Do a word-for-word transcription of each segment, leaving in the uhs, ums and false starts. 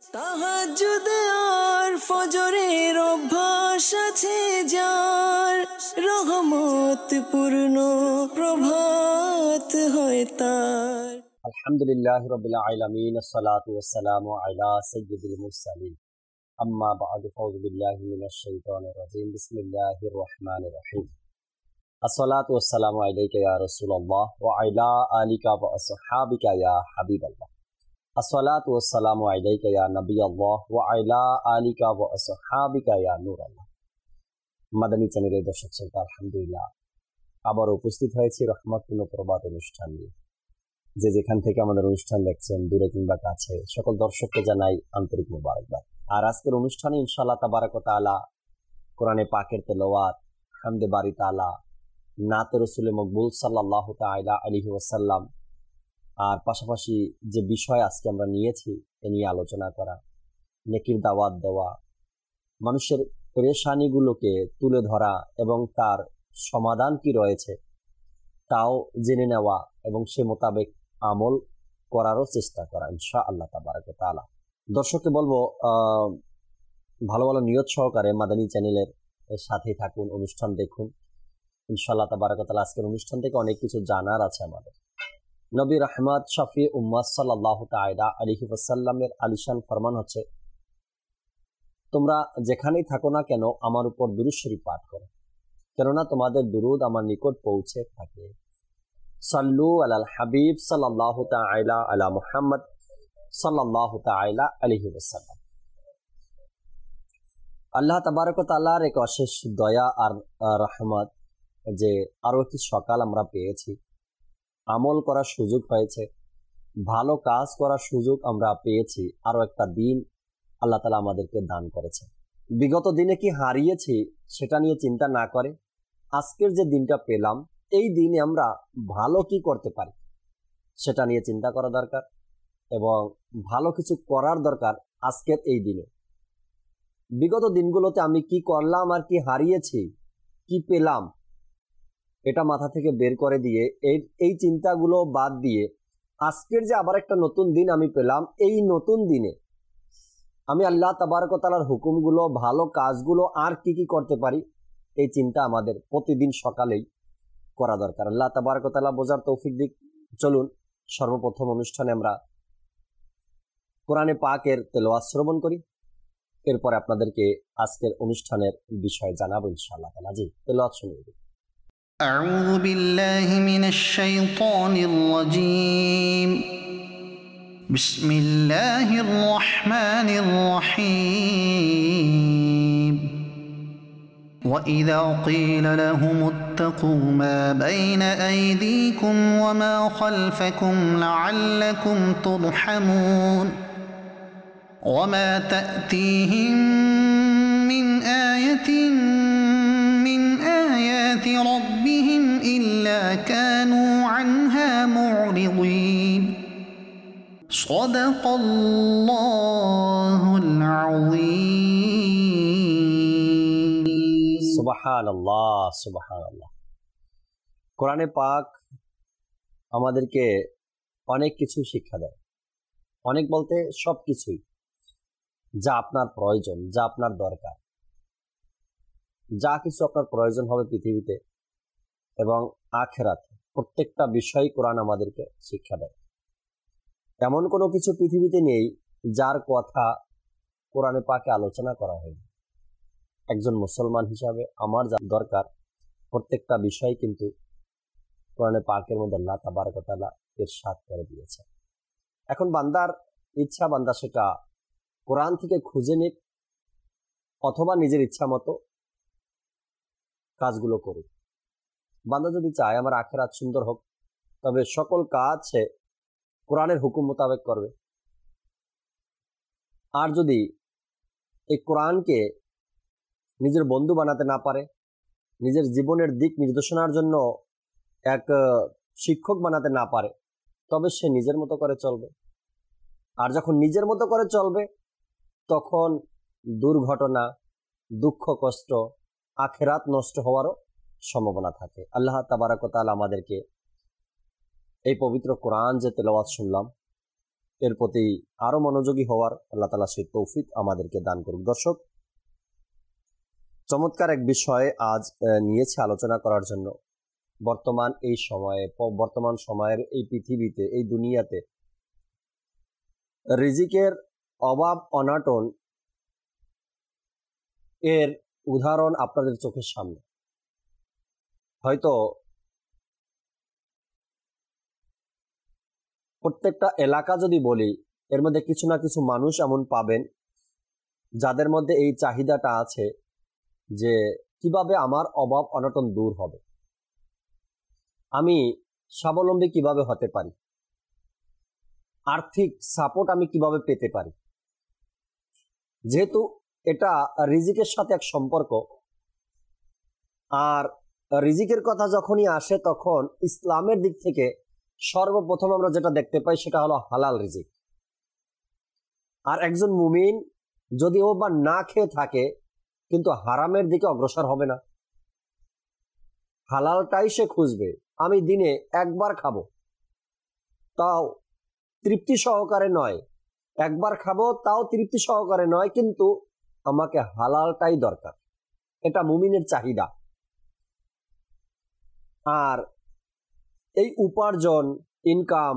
তাহাজ্জুদ আর ফজরের অভ্যাস আছে যার, রহমত পূর্ণ প্রভাত হয় তার। আলহামদুলিল্লাহি রাব্বিল আলামিন, আসসালাতু ওয়াসসালামু আলা সাইয়্যিদিল মুরসালিন, আম্মা বা'দু, ফাউযু বিল্লাহি মিনাশ শাইতানির রাজীম, বিসমিল্লাহির রহমানির রহিম। আসসালাতু ওয়াসসালামু আলাইকা ইয়া রাসূলুল্লাহ ওয়া আলা আলিকা ওয়া আসহাবিকা ইয়া হাবিবাল্লাহ। আসসালাতু ওয়াসসালামু আলাইকা ইয়া নবিয়াল্লাহ ওয়া আলা আলিকা ওয়া আসহাবিকা ইয়া নূরাল্লাহ। মাদানী চ্যানেলের দর্শক শ্রোতা, আলহামদুলিল্লাহ আবার উপস্থিত হয়েছি রহমতপূর্ণ প্রভাত অনুষ্ঠান নিয়ে। যে যেখান থেকে আমাদের অনুষ্ঠান দেখছেন, দূরে কিংবা কাছে, সকল দর্শককে জানাই আন্তরিক মোবারকবাদ। আর আজকের অনুষ্ঠানে ইনশাআল্লাহ তাবারাক ওয়া তাআলা কোরআনে পাকের তেলাওয়াত, হামদে বারি তাআলা, নাতে রাসূলে মকবুল সাল্লাল্লাহু তাআলা আলাইহি ওয়াসাল্লাম, আর পাশাপাশি যে বিষয় আজকে আমরা নিয়েছি এ নিয়ে আলোচনা করা, নেকির দাওয়াত দেওয়া, মানুষের পেরেশানিগুলোকে তুলে ধরা এবং তার সমাধান কি রয়েছে তাও জেনে নেওয়া এবং সে মোতাবেক আমল করারও চেষ্টা করা ইনশাআল্লাহ তাবারাক ওয়া তাআলা। দর্শককে বলবো আহ ভালো ভালো নিয়ত সহকারে মাদানী চ্যানেলের সাথেই থাকুন, অনুষ্ঠান দেখুন ইনশাআল্লাহ তাবারাক ওয়া তাআলা। আজকের অনুষ্ঠান থেকে অনেক কিছু জানার আছে আমাদের। নবী রাহমাত শাফি উম্মাত সাল্লাল্লাহু তাআলা আলাইহি ওয়াসাল্লামের আলিশান ফরমান হচ্ছে, তোমরা যেখানেই থাকো না কেন আমার উপর দুরূদ শরীফ পাঠ করো, কেননা তোমাদের দুরূদ আমার নিকট পৌঁছে থাকে। সাল্লু আলাল হাবিব সাল্লাল্লাহু তাআলা আলা মুহাম্মদ সাল্লাল্লাহু তাআলা আলাইহি ওয়াসাল্লাম। আল্লাহ তাবারক ওয়া তাআলার এক অশেষ দয়া আর রহমত যে আরো একটি সকাল আমরা পেয়েছি, আমল করার সুযোগ হয়েছে, ভালো কাজ করার সুযোগ আমরা পেয়েছি, আরো একটা দিন আল্লাহ তাআলা আমাদেরকে দান করেছে। বিগত দিনে কি হারিয়েছি সেটা নিয়ে চিন্তা না করে আজকের যে দিনটা পেলাম এই দিনে আমরা ভালো কি করতে পারি সেটা নিয়ে চিন্তা করা দরকার এবং ভালো কিছু করার দরকার আজকের এই দিনে। বিগত দিনগুলোতে আমি কি করলাম আর কি হারিয়েছি, কি পেলাম, এটা মাথা থেকে বের করে দিয়ে এই এই চিন্তাগুলো বাদ দিয়ে আজকের যে আবার একটা নতুন দিন আমি পেলাম, এই নতুন দিনে আমি আল্লাহ তাবারক ওয়া তাআলার হুকুমগুলো, ভালো কাজগুলো আর কি কি করতে পারি এই চিন্তা আমাদের প্রতিদিন সকালেই করা দরকার। আল্লাহ তাবারক ওয়া তাআলা বোঝার তৌফিক দিক। চলুন সর্বপ্রথম অনুষ্ঠানে আমরা কোরআনে পাকের তেলাওয়াত শ্রবণ করি, এরপরে আপনাদেরকে আজকের অনুষ্ঠানের বিষয় জানাবো ইনশাআল্লাহ তাআলা। জি, তেলাওয়াত শুনুন। আউযু বিল্লাহি মিনাশ শাইতানির রাজীম। বিসমিল্লাহির রহমানির রহিম। وَإِذَا قِيلَ لَهُمُ اتَّقُوا مَا بَيْنَ أَيْدِيكُمْ وَمَا خَلْفَكُمْ لَعَلَّكُمْ تُرْحَمُونَ وَمَا تَأْتِيهِمْ مِنْ آيَةٍ مِنْ آيَاتِ رَبِّهِمْ إِلَّا كَانُوا عَنْهَا مُعْرِضِينَ صَدَقَ اللَّهُ الْعَظِيمُ। সুবহানাল্লাহ, সুবহানাল্লাহ। কোরআনে পাক আমাদেরকে অনেক কিছু শিক্ষা দেয়, অনেক বলতে সব কিছুই, যা আপনার প্রয়োজন, যা আপনার দরকার, যা কিছু আপনার প্রয়োজন হবে পৃথিবীতে এবং আখিরাতে, প্রত্যেকটা বিষয় কোরআন আমাদেরকে শিক্ষা দেয়। এমন কোনো কিছু পৃথিবীতে নেই যার কথা কোরআনে পাকে আলোচনা করা হয়নি। একজন মুসলমান হিসাবে আমার যা দরকার প্রত্যেকটা বিষয় কিন্তু কোরআনে পাকের মধ্যে আল্লাহ তাবারক ওয়া তাআলা ইরশাদ করে দিয়েছে। এখন বান্দার ইচ্ছা, বান্দা সেটা কোরআন থেকে খুঁজে নিক অথবা নিজের ইচ্ছা মতো কাজগুলো করুক। বান্দা যদি চায় আমার আখিরাত সুন্দর হোক, তবে সকল কাজ সে কোরআনের হুকুম মোতাবেক করবে। আর যদি এই কোরআনকে নিজের বন্ধু বানাতে না পারে, নিজের জীবনের দিক নির্দেশনার জন্য এক শিক্ষক বানাতে না পারে, তবে সে নিজের মতো করে চলবে। আর যখন নিজের মতো করে চলবে তখন দুর্ঘটনা, দুঃখ, কষ্ট, আখিরাত নষ্ট হওয়ারও সম্ভাবনা থাকে। আল্লাহ তাবারক ওয়া তাআলা আমাদেরকে এই পবিত্র কোরআন যে তেলাওয়াত শুনলাম এর প্রতি আরো মনোযোগী হওয়ার আল্লাহ তাআলা সেই তৌফিক আমাদেরকে দান করুন। দর্শক, চমৎকার এক বিষয়ে আজ নিয়েছি আলোচনা করার জন্য। বর্তমান এই সময়ে, বর্তমান সময়ের এই পৃথিবীতে, এই দুনিয়াতে রিজিকের অভাব অনাটন এর উদাহরণ আপনাদের চোখের সামনে। হয়তো প্রত্যেকটা এলাকা যদি বলি, এর মধ্যে কিছু না কিছু মানুষ এমন পাবেন যাদের মধ্যে এই চাহিদাটা আছে যে কিভাবে আমার অভাব অনটন দূর হবে, আমি স্বাবলম্বী কিভাবে হতে পারি, আর্থিক সাপোর্ট আমি কিভাবে পেতে পারি। যেহেতু এটা রিজিকের সাথে এক সম্পর্ক, আর রিজিকের কথা যখনই আসে তখন ইসলামের দিক থেকে সর্বপ্রথম আমরা যেটা দেখতে পাই সেটা হলো হালাল রিজিক। আর একজন মুমিন যদি ও বা না খেয়ে থাকে কিন্তু হারামের দিকে অগ্রসর হবে না, হালালটাই সে খুঁজবে। আমি দিনে একবার খাবো, তাও তৃপ্তি সহকারে নয়, একবার খাবো তাও তৃপ্তি সহকারে নয়, কিন্তু আমাকে হালালটাই দরকার। এটা মুমিনের চাহিদা। আর এই উপার্জন, ইনকাম,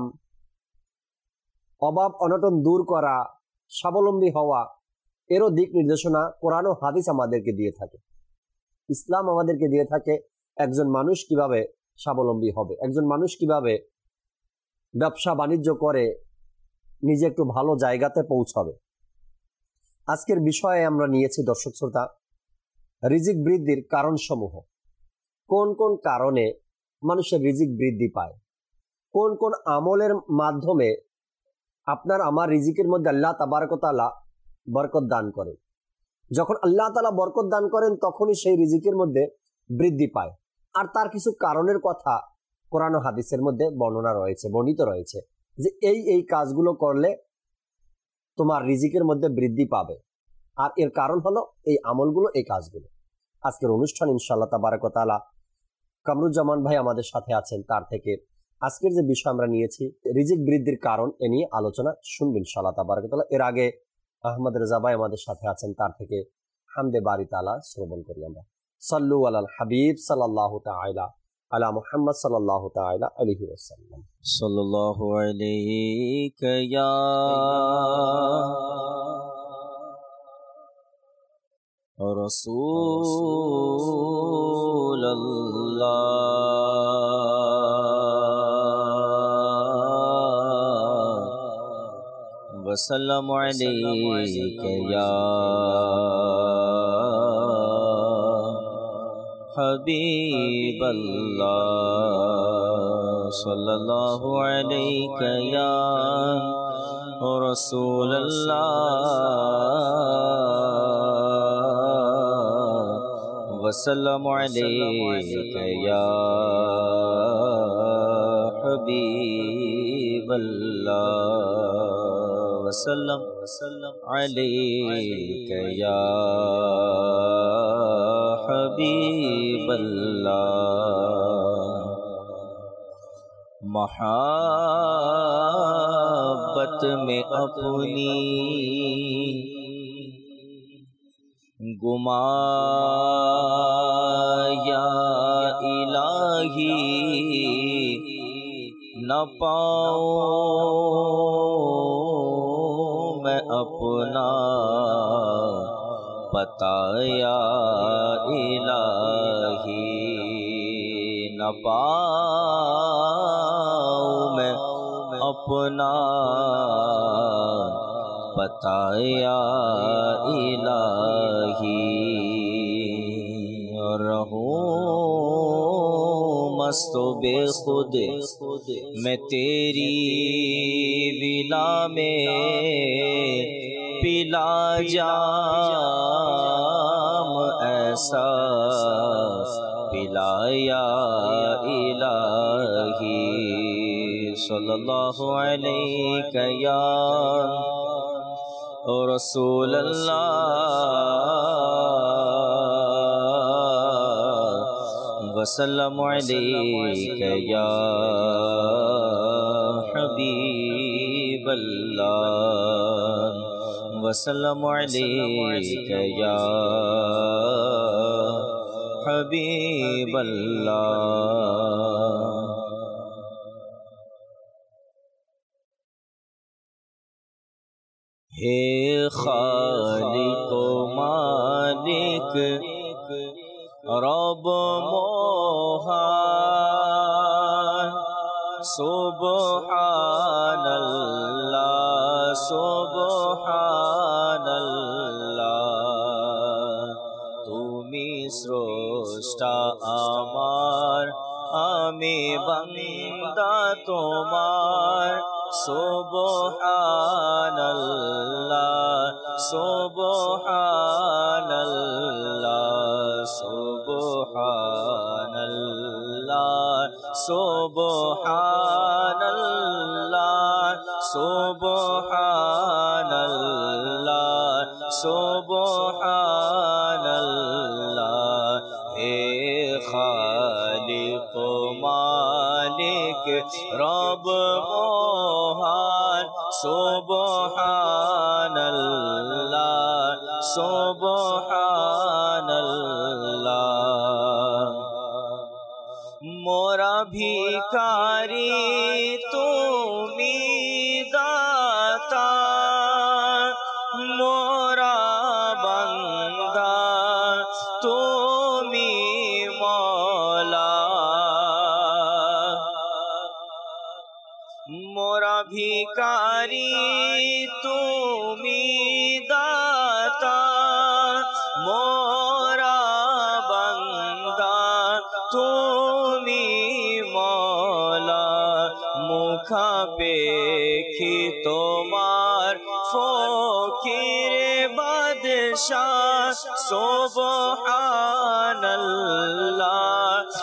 অভাব অনটন দূর করা, স্বাবলম্বী হওয়া, এরও দিক নির্দেশনা কোরআন ও হাদিস আমাদেরকে দিয়ে থাকে। ইসলাম আমাদেরকে দিয়ে থাকে একজন মানুষ কিভাবে স্বাবলম্বী হবে, একজন মানুষ কিভাবে ব্যবসা বাণিজ্য করে নিজে একটু ভালো জায়গাতে পৌঁছাবে। আজকের বিষয়ে আমরা নিয়েছি দর্শক শ্রোতা, রিজিক বৃদ্ধির কারণসমূহ। কোন কোন কারণে মানুষের রিজিক বৃদ্ধি পায়, কোন কোন আমলের মাধ্যমে আপনার আমার রিজিকের মধ্যে আল্লাহ তাবারক ওয়া তাআলা বরকত দান করেন। যখন আল্লাহ তাআলা বরকত দান করেন তখনই সেই রিজিকের মধ্যে বৃদ্ধি পায়। আর তার কিছু কারণের কথা কোরআন ও হাদিসের মধ্যে বর্ণনা রয়েছে, বর্ণিত রয়েছে যে এই এই কাজগুলো করলে তোমার রিজিকের মধ্যে বৃদ্ধি পাবে। আর এর কারণ হলো এই আমলগুলো, এই কাজগুলো। আজকের অনুষ্ঠান ইনশাআল্লাহ তাবারক ওয়া তাআলা কামরুজ্জামান ভাই আমাদের সাথে আছেন, তার থেকে আজকের যে বিষয় আমরা নিয়েছি রিজিক বৃদ্ধির কারণ, এ নিয়ে আলোচনা শুনবেন ইনশাআল্লাহ তাবারক ওয়া তাআলা। এর আগে আহমদ রেজা ভাই আমাদের সাথে আছেন, তার থেকে হামদে বারি তাআলা শ্রবণ করি আমরা। সাল্লু আলাল হাবিব সাল্লাল্লাহু তাআলা আলা মুহাম্মদ সাল্লাল্লাহু তাআলা আলাইহি ওয়াসাল্লাম। সাল্লাল্লাহু আলাইকা ইয়া রাসূলুল্লাহ ওয়া সাল্লামু আলাইকা ইয়া হাবিবাল্লাহ সাল্লাল্লাহু আলাইকা ইয়া রাসূলুল্লাহ ওয়া সাল্লামু আলাইকা ইয়া হাবিবাল্লাহ ওয়া সাল্লাম আলাইকা ইয়া हबीबल्लाह। मोहब्बत में अपनी गुमाया इलाही न पाऊं मैं अपना बताया इलाही न पाऊं मैं अपना बताया इलाही। रहूं मस्त बेखुद मैं तेरी विला में पिला जाम ऐसा पिलाया इलाही। सल्लल्लाहु अलैका या रसूल अल्लाह वसल्लम अलैका या हबीब अल्लाह वसल्लमु अलैका या हबीब अल्लाह। हे खालिक मालिक रब मोहन सुबहानल्लाह सुबहानल्लाह। तुमी स्रष्टा आमार आमी बंदा तोमार सुबहानल्लाह सुबहानल्लाह सुबहानल्लाह सुबहानल्लाह सुबहानल्लाह सुबहानल्लाह। हे खालिक मालिक रब मोहन सुबहानल्लाह सुबहानल्लाह। मोरा भिखारी तुमी दाता मोरा बंदा तुमी मौला। मोरा भिखारी तुमी दाता मोरा बंदा तुमी मौला। मुखा पेखी तोमार फकीर बादशाह सुबहानल्लाह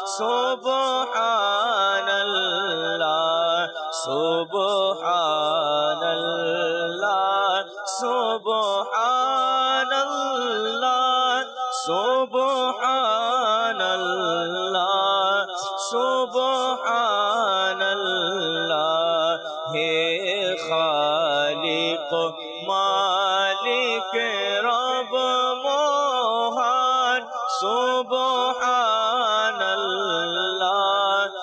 सुबहानल्लाह सुबहानल्लाह सुबहानल्लाह सुबहानल्लाह सुबहानल्लाह। हे खालिक मालिक रब मोहन सुबहानल्लाह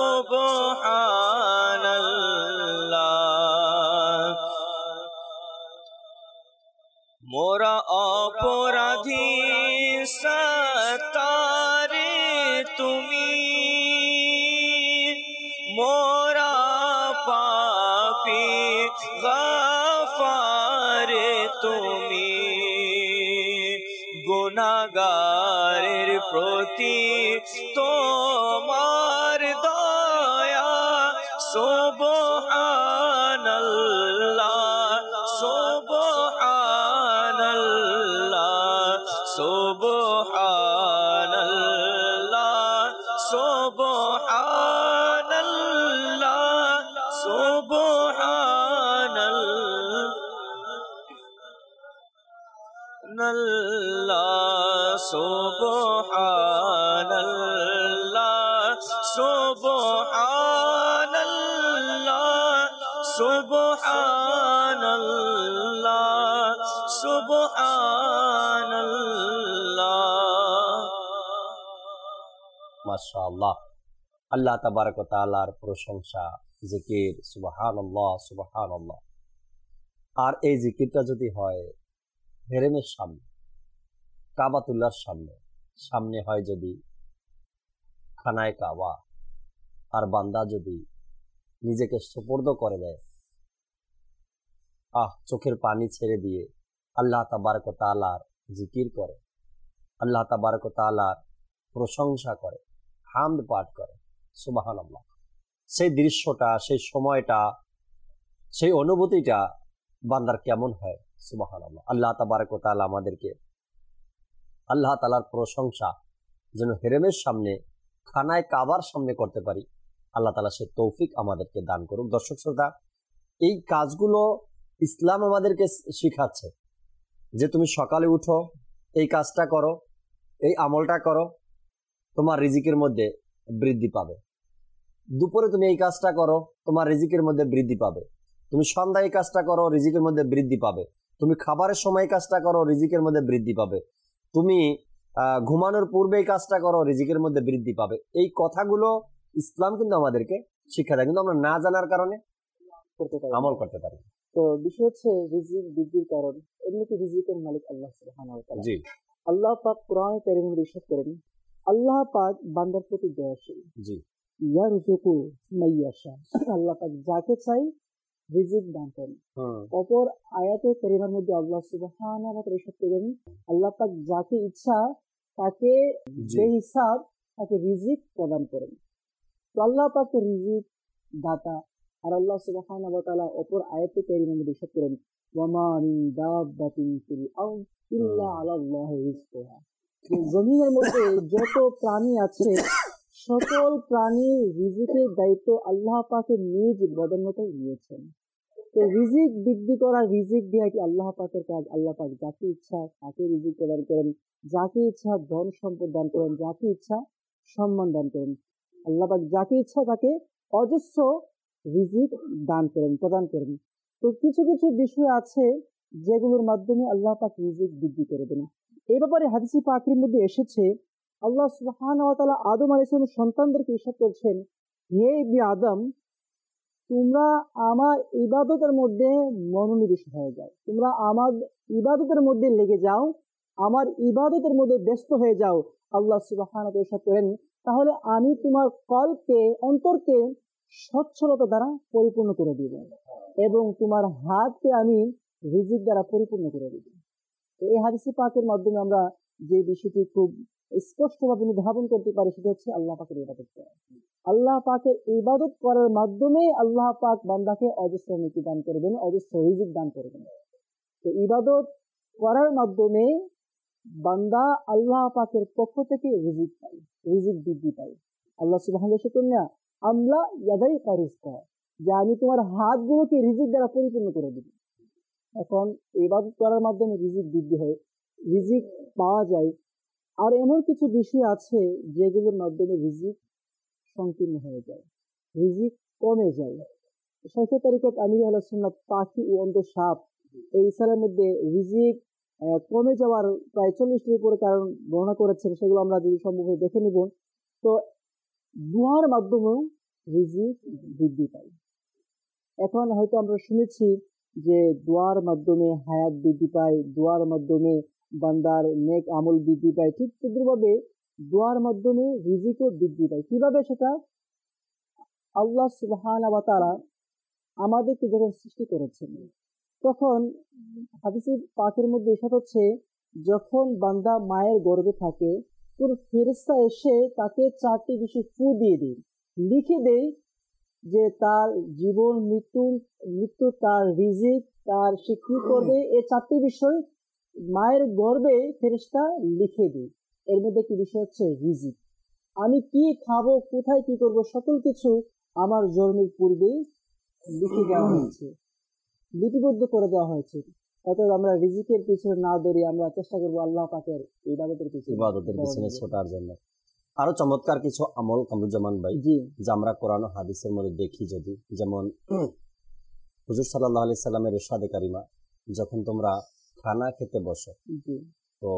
सुबहानल्लाह। मोरा अपराधी सतारे तुमी मोरा पापी गफारे तुमी। गुनाहगारेर प्रति तोमार दया सुबहानल्लाह सुबहानल्लाह सुबहानल्लाह सुबहानल्लाह सुबहानल्लाह सुबहानल्लाह सुबहानल्लाह सुबहानल्लाह सुबहानल्लाह। माशाअल्लाह। আল্লাহ তাবারক ওয়া তাআলার প্রশংসা, জিকির, সুবহানাল্লাহ সুবহানাল্লাহ। আর এই জিকিরটা যদি হয় হেরেমের সামনে, কাবাতুল্লাহর সামনে, সামনে হয় যদি খানায় কাবা, আর বান্দা যদি নিজেকে সুপর্দ করে দেয়, আহ চোখের পানি ছেড়ে দিয়ে আল্লাহ তাবারক ওয়া তাআলার জিকির করে, আল্লাহ তাবারক ওয়া তাআলার প্রশংসা করে, হামদ পাঠ করে, সুবহানাল্লাহ, সেই দৃশ্যটা, সেই সময়টা, সেই অনুভূতিটা বান্দার কেমন হয়, সুবহানাল্লাহ। আল্লাহ তাবারক ওয়া তাআলা আমাদেরকে আল্লাহ তাআলার প্রশংসা যেন হেরেমের সামনে, খানায় কাবার সামনে করতে পারি, আল্লাহ তাআলা সে তৌফিক আমাদেরকে দান করুক। দর্শক শ্রোতা, এই কাজগুলো ইসলাম আমাদেরকে শিখাচ্ছে যে তুমি সকালে উঠো, এই কাজটা করো, এই আমলটা করো, তোমার রিজিকের মধ্যে বৃদ্ধি পাবে। দুপুরে তুমি এই কাজটা করো, তোমার রিজিকের মধ্যে বৃদ্ধি পাবে। তুমি সন্ধ্যায় এই কাজটা করো, রিজিকের মধ্যে বৃদ্ধি পাবে। তুমি খাবারের সময় কাজটা করো, রিজিকের মধ্যে বৃদ্ধি পাবে। তুমি আহ ঘুমানোর পূর্বে এই কাজটা করো, রিজিকের মধ্যে বৃদ্ধি পাবে। এই কথাগুলো ইসলাম কিন্তু আমাদেরকে শিক্ষা দেয়, কিন্তু আমরা না জানার কারণে করতে পারি আমল করতে পারি। তো বিষয় হচ্ছে রিজিক বৃদ্ধির কারণ। এমনিতে রিজিকের মালিক আল্লাহ সুবহানাহু ওয়া তাআলা। জি আল্লাহ পাক কোরআনে কারীমে ইরশাদ করেন, আল্লাহ পাক বান্দার প্রতি দয়াশীল। জি ইয়ারযুকু মাইয়াশা, আল্লাহ পাক যাকে চাই রিজিক দান করেন। হুম অপর আয়াতে কারীমার মধ্যে আল্লাহ সুবহানাহু ওয়া তাআলা ইরশাদ করেন, আল্লাহ পাক যাকে ইচ্ছা তাকে জি বেহিসাব তাকে রিজিক প্রদান করেন। তো আল্লাহ পাক রিজিক দাতা। আর আল্লাহ সুবহানাহু ওয়া তাআলা অপর আয়াতে কারীমার মধ্যে ইরশাদ করেন, ওয়া মা মিন দাব্বাতিন ফিল আরদ ইল্লা আলাল্লাহি রিজকুহা। যে জমিনের মধ্যে যত প্রাণী আছে সকল প্রাণীর রিজিকের দায়িত্ব আল্লাহ পাকের নিজ বদান্যতায় নিয়েছেন। তো রিজিক বৃদ্ধি করা, রিজিক দেওয়া কি আল্লাহ পাকের কাজ। আল্লাহ পাক যাকে ইচ্ছা তাকে রিজিক প্রদান করেন, যাকে ইচ্ছা ধন সম্পদ দান করেন, যাকে ইচ্ছা সম্মান দান করেন। আল্লাহ পাক যাকে ইচ্ছা তাকে অজস্র রিজিক দান করেন, প্রদান করেন। তো কিছু কিছু বিষয় আছে যেগুলোর মাধ্যমে আল্লাহ পাক রিজিক বৃদ্ধি করে দেন। এই ব্যাপারে হাদিসে পাকের মধ্যে এসেছে, আল্লাহ সুবহানাহু ওয়া তাআলা আদম আলাইহিস সালামের সন্তানদেরকে ইরশাদ করছেন, হে ইবনে আদম, তোমরা আমার ইবাদতের মধ্যে মনোনিবেশ হয়ে যাও, তোমরা আমার ইবাদতের মধ্যে লেগে যাও, আমার ইবাদতের মধ্যে ব্যস্ত হয়ে যাও। আল্লাহ সুবহানাহু ওয়া তাআলা ইরশাদ করেন, তাহলে আমি তোমার কলকে অন্তরকে সচ্ছলতা দ্বারা পরিপূর্ণ করে দিব এবং তোমার হাতকে আমি রিজিক দ্বারা পরিপূর্ণ করে দিব। তো এই হাদিসে পাকের মাধ্যমে আমরা যে বিষয়টি খুব স্পষ্টভাবে অনুধাবন করতে পারি সেটা হচ্ছে আল্লাহ পাকের ইবাদত করা। আল্লাহ পাকের ইবাদত করার মাধ্যমে আল্লাহ পাক বান্দাকে অজস্র নেকি দান করবেন, অজস্র রিজিক দান করবেন। তো ইবাদত করার মাধ্যমে বান্দা আল্লাহ পাকের পক্ষ থেকে রিজিক পায়, রিজিক বৃদ্ধি পায়। আল্লাহ সুবহানাহু ওয়া তাআলা আমলা ইয়াদাই কারিজকা, যে আমি তোমার হাতগুলোকে রিজিক দ্বারা পরিপূর্ণ করে দিব। এখন ইবাদত করার মাধ্যমে রিজিক বৃদ্ধি হয়, রিজিক পাওয়া যায়। আর এমন কিছু বিষয় আছে যেগুলোর মাধ্যমে রিজিক সংকীর্ণ হয়ে যায়, রিজিক কমে যায়। শাইখে তরিকত আমির আহলে সুন্নাত পাখি ও অন্ধ সাপ এই ইসালার মধ্যে রিজিক কমে যাওয়ার প্রায় চল্লিশটির উপরে কারণ বর্ণনা করেছেন, সেগুলো আমরা যদি সম্ভব হয় দেখে নিব। তো দুয়ার মাধ্যমেও রিজিক বৃদ্ধি পায়। এখন হয়তো আমরা শুনেছি যে দোয়ার মাধ্যমে হায়াত বৃদ্ধি পায়, দোয়ার মাধ্যমে বান্দার নেক আমল বৃদ্ধি পায়। ঠিক তদ্রুপভাবে দোয়ার মাধ্যমে রিজিকও বৃদ্ধি পায়। কিভাবে সেটা? আল্লাহ সুবহানাহু ওয়া তাআলা আমাদেরকে যখন সৃষ্টি করেছেন তখন হাদিসে পাকের মধ্যে ইরশাদ হচ্ছে, যখন বান্দা মায়ের গর্ভে থাকে তোর ফেরেশতা এসে তাকে চারটি বিষয় ফু দিয়ে দেয়, লিখে দেয় যে তার জীবন মৃত্যু মৃত্যু তার রিজিক, তার সে কি করবে, এই চারটি বিষয় মায়ের গর্ভে ফেরেশতা লিখে দেয়। এর মধ্যে কি বিষয় হচ্ছে রিজিক। আমি কি খাবো, কোথায় কি করব, সকল কিছু আমার জন্মের পূর্বেই লিখে দেওয়া হয়েছে, লিপিবদ্ধ করে দেওয়া হয়েছে। অতএব আমরা রিজিকের পিছনে না দৌড়িয়ে আমরা চেষ্টা করবো আল্লাহ পাকের ইবাদতের পিছনে ইবাদতের পিছনে ছোটার জন্য। আরো চমৎকার কিছু আমল কামরুজ্জামান ভাই জি যা আমরা কোরআন ও হাদিসের মধ্যে দেখি, যদি যেমন হুজুর সাল্লাল্লাহু আলাইহি সাল্লামের ইরশাদে কারিমা, যখন তোমরা খানা খেতে বসো জি তো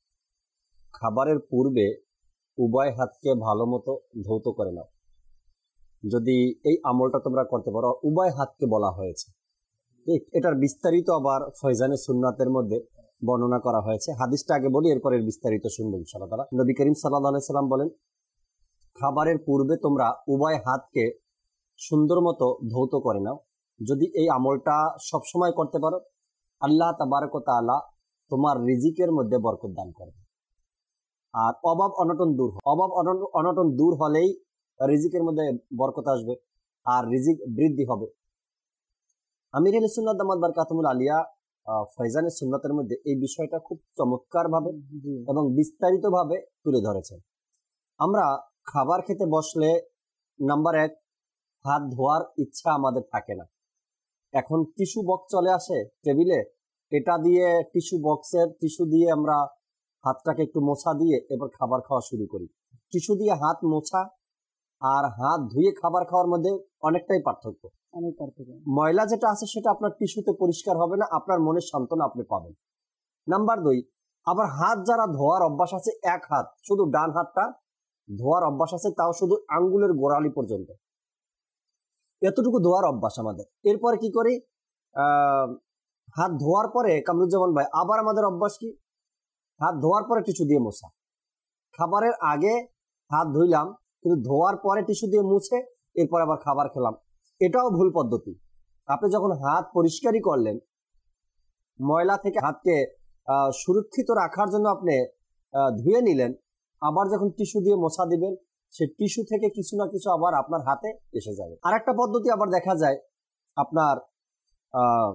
খাবারের পূর্বে উভয় হাতকে ভালো মতো ধৌত করে নাও। যদি এই আমলটা তোমরা করতে পারো, উভয় হাতকে বলা হয়েছে। এ- এটার বিস্তারিত আবার ফয়জানে সুন্নাতের মধ্যে বর্ণনা করা হয়েছে। হাদিসটা আগে বলি, এরপরে এর বিস্তারিত শুনবো ইনশাআল্লাহ তাআলা। নবী করিম সাল্লাল্লাহু আলাইহি সাল্লাম বলেন, খাবারের পূর্বে তোমরা উভয় হাতকে সুন্দর মতো ধৌত করে নাও। যদি এই আমলটা সবসময় করতে পারো, আল্লাহ তাবারক ওয়া তাআলা তোমার রিজিকের মধ্যে বরকত দান করবে। আর অভাব অনটন দূর হয়। অভাব অনটন অনটন দূর হলেই রিজিকের মধ্যে বরকত আসবে আর রিজিক বৃদ্ধি হবে। আমির আহলে সুন্নাত দামাত বারকাতুহুল আলিয়া আহ, ফয়জানে সুন্নাতের মধ্যে এই বিষয়টা খুব চমৎকার ভাবে জি এবং বিস্তারিত ভাবে তুলে ধরেছেন। আমরা খাবার খেতে বসলে নাম্বার এক, হাত ধোয়ার ইচ্ছা আমাদের থাকে না। এখন টিস্যু বক্স চলে আসে টেবিলে, এটা দিয়ে টিস্যু বক্সের টিস্যু দিয়ে আমরা হাতটাকে একটু মোছা দিয়ে এবার খাবার খাওয়া শুরু করি। টিস্যু দিয়ে হাত মোছা আর হাত ধুয়ে খাবার খাওয়ার মধ্যে অনেকটাই পার্থক্য। অনেক পার্থক্য। ময়লা যেটা আছে সেটা আপনার টিস্যুতে পরিষ্কার হবে না, আপনার মনের সান্ত্বনা আপনি পাবেন। নাম্বার দুই, আবার হাত যারা ধোয়ার অভ্যাস আছে, এক হাত শুধু ডান হাতটা ধোয়ার অভ্যাস আছে, তাও শুধু আঙ্গুলের গোড়ালি পর্যন্ত, এতটুকু ধোয়ার অভ্যাস আমাদের। এরপরে কি করি, আহ হাত ধোয়ার পরে কামরুজ্জামান ভাই আবার আমাদের অভ্যাস কি, হাত ধোয়ার পরে টিস্যু দিয়ে মোছা। খাবারের আগে হাত ধুইলাম, কিন্তু ধোয়ার পরে টিস্যু দিয়ে মুছে এরপর আবার খাবার খেলাম, এটাও ভুল পদ্ধতি। আপনি যখন হাত পরিষ্কারই করলেন, ময়লা থেকে হাতকে সুরক্ষিত রাখার জন্য আপনি ধুয়ে নিলেন, আবার যখন টিস্যু দিয়ে মোছা দিবেন, সে টিস্যু থেকে কিছু না কিছু আবার আপনার হাতে এসে যাবে। আর একটা পদ্ধতি আবার দেখা যায়, আপনার আহ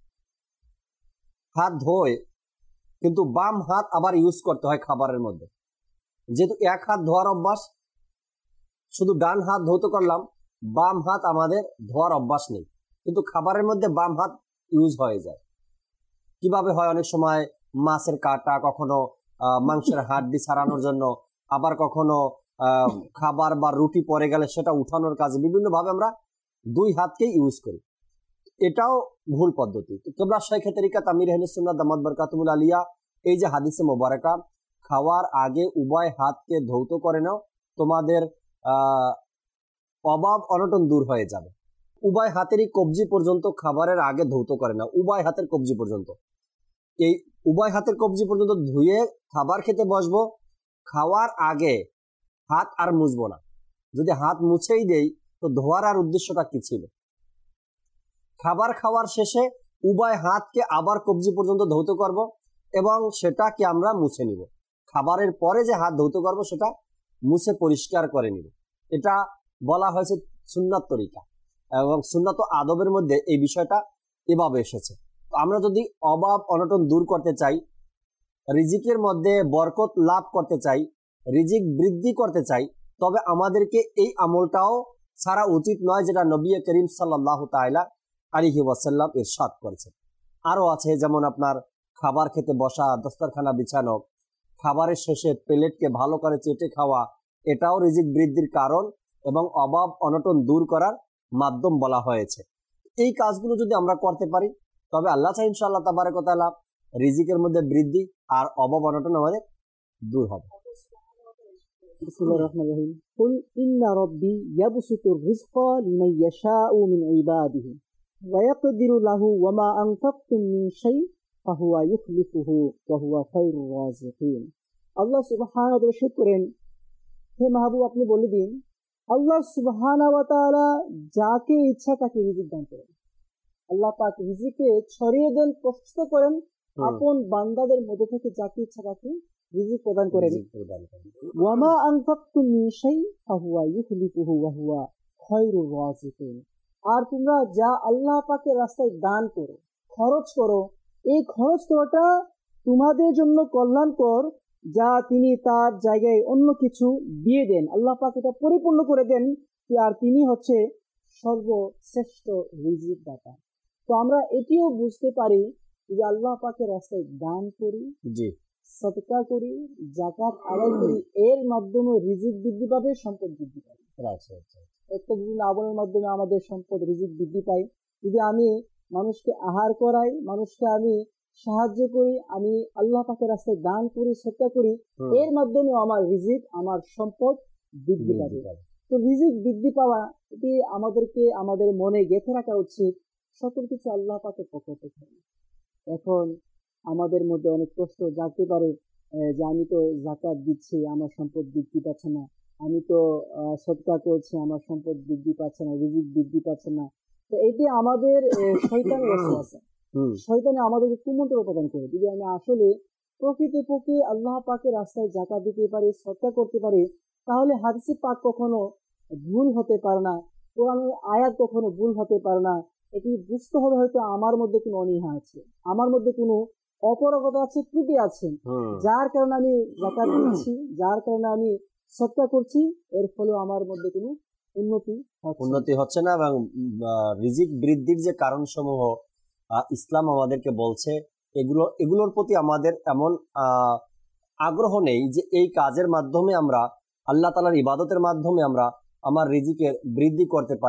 হাত ধোয় কিন্তু বাম হাত আবার ইউজ করতে হয় খাবারের মধ্যে। যেহেতু এক হাত ধোয়ার অভ্যাস, শুধু ডান হাত ধৌত করলাম, বাম হাত আমাদের ধোয়ার অভ্যাস নেই, কিন্তু খাবারের মধ্যে বাম হাত ইউজ হয়ে যায়। কিভাবে হয়, অনেক সময় মাছের কাটা, কখনো মাংসের হাড্ডি ছাড়ানোর জন্য, আবার কখনো আহ খাবার বা রুটি পরে গেলে সেটা উঠানোর কাজে বিভিন্ন ভাবে আমরা দুই হাতকেই ইউজ করি, এটাও ভুল পদ্ধতি। কেবলা শেখে তরিকা আমির আহলে সুন্নাত দামাত বরকাতুহুল আলিয়া, এই যে হাদিসে মোবারকা, খাওয়ার আগে উভয় হাতকে ধৌত করে নাও, তোমাদের আহ অভাব অনটন দূর হয়ে যাবে। উভয় হাতেরই কবজি পর্যন্ত খাবারের আগে ধৌত করে নাও, উভয় হাতের কবজি পর্যন্ত। এই উভয় হাতের কবজি পর্যন্ত ধুয়ে খাবার খেতে বসবো, খাওয়ার আগে হাত আর মুছবো না। যদি হাত মুছেই দেই তো ধোয়ার আর উদ্দেশ্যটা কি ছিল? খাবার খাওয়ার শেষে উভয় হাতকে আবার কবজি পর্যন্ত ধৌত করব এবং সেটাকে আমরা মুছে নিব। খাবারের পরে যে হাত ধৌত করব সেটা মুছে পরিষ্কার করে নিব। এটা বলা হয়েছে সুন্নাত তরিকা, এবং সুন্নাত আদবের মধ্যে এই বিষয়টা এভাবে এসেছে। আমরা যদি অভাব অনটন দূর করতে চাই, রিজিকের মধ্যে বরকত লাভ করতে চাই, রিজিক বৃদ্ধি করতে চাই, তবে আমাদেরকে এই আমলটাও ছাড়া উচিত নয়, যেটা নবী করিম সাল্লাল্লাহু তাআলা আলাইহি ওয়াসাল্লাম ইরশাদ করেছেন। আরো আছে, যেমন আপনার খাবার খেতে বসা, দস্তরখানা বিছানো, খাবারের শেষে প্লেটকে ভালো করে চেটে খাওয়া, এটাও রিজিক বৃদ্ধির কারণ এবং অভাব অনটন দূর করার মাধ্যম বলা হয়েছে। এই কাজগুলো যদি আমরা করতে পারি, তবে আল্লাহ চাই ইনশাআল্লাহ তাবারক ওয়া তাআলা রিজিকের মধ্যে বৃদ্ধি আর অভাব অনটন আমাদের দূর হবে। বিসমিল্লাহির রাহমানির রাহিম। কুল ইন্না রাব্বি ইয়াবসুতুর রিজকা লিমান ইয়াশাউ মিন ইবাদিহি ওয়া ইয়াকদিরু লাহু ওয়া মা আনফাকতুম মিন শাই ফাহুয়া ইউখলিফুহু ওয়া হুয়া খায়রুর রাযিকিন। আল্লাহ সুবহানাহু ওয়া তাআলা করেন, হে মাহবুব আপনি বলে দিন, আল্লাহ সুবহানাহু ওয়া তাআলা যাকে ইচ্ছা তাকে রিজিক দান করেন। আল্লাহ পাক রিজিকে ছড়িয়ে দেন, প্রশস্ত করেন, আপন বান্দাদের মধ্যে থেকে যাকে ইচ্ছা তাকে রিজিক প্রদান করেন। ওয়া মা আনফাকতুম মিন শাই ফাহুয়া ইউখলিফুহু ওয়া হুয়া খায়রুর রাযিকিন। আর তোমরা যা আল্লাহ পাকের রাস্তায় দান করো, খরচ করো, এই খরচ করাটা তোমাদের জন্য কল্যাণকর, যা তিনি তার জায়গায় অন্য কিছু দিয়ে দেন। আল্লাহ পাক এটা পরিপূর্ণ করে দেন, আর তিনি হচ্ছে সর্বশ্রেষ্ঠ রিজিক দাতা। তো আমরা এটিও বুঝতে পারি যে আল্লাহ পাকের রাস্তায় দান করি, জি সদকা করি, যাকাত আদায় করি, এর মাধ্যমে রিজিক বৃদ্ধি পাবে, সম্পদ বৃদ্ধি পাবে। একটা বিভিন্ন আমলের মাধ্যমে আমাদের সম্পদ রিজিক বৃদ্ধি পায়। যদি আমি মানুষকে আহার করাই, মানুষকে আমি সাহায্য করি, আমি আল্লাহ পাকের রাস্তায় দান করি, সদকা করি, এর মাধ্যমে আমার রিজিক, আমার সম্পদ বৃদ্ধি পাবে। তো রিজিক বৃদ্ধি পাওয়া, এটি আমাদেরকে আমাদের মনে গেঁথে রাখা উচিত, সকল কিছু আল্লাহ পাকের পক্ষ থেকে। এখন আমাদের মধ্যে অনেক প্রশ্ন জাগতে পারে যে আমি তো যাকাত দিচ্ছি, আমার সম্পদ বৃদ্ধি পাচ্ছে না, আমি তো সদকা করছি, আমার সম্পদ বৃদ্ধি পাচ্ছে না, রিজিক বৃদ্ধি পাচ্ছে না। তো এটি আমাদের শয়তানের ওয়াসওয়াসা, শয়তানে আমাদেরকে কুমন্ত্র প্রদান করে। যদি আমি আসলে প্রকৃতপক্ষে আল্লাহ পাকের রাস্তায় যাকাত দিতে পারি, সদকা করতে পারি, তাহলে হাদিসে পাক কখনো ভুল হতে পারে না, কোরআনের আয়াত কখনো ভুল হতে পারে না। এটি বুঝতে হবে হয়তো আমার মধ্যে কোনো অনীহা আছে, আমার মধ্যে কোনো অপরাগতা আছে, ত্রুটি আছে, যার কারণে আমি যাকাত দিচ্ছি, যার কারণে আমি সদকা করছি, এর ফলে আমার মধ্যে কোনো উন্নতি উন্নতি হচ্ছে না। এবং রিজিক বৃদ্ধির যে কারণ সমূহ ইসলাম আমাদেরকে বলছে, এগুলো এগুলোর প্রতি আমাদের এমন আহ আগ্রহ নেই যে এই কাজের মাধ্যমে আমরা আল্লাহ তাআলার ইবাদতের মাধ্যমে আমরা আমার রিজিকের বৃদ্ধি করতে পারি,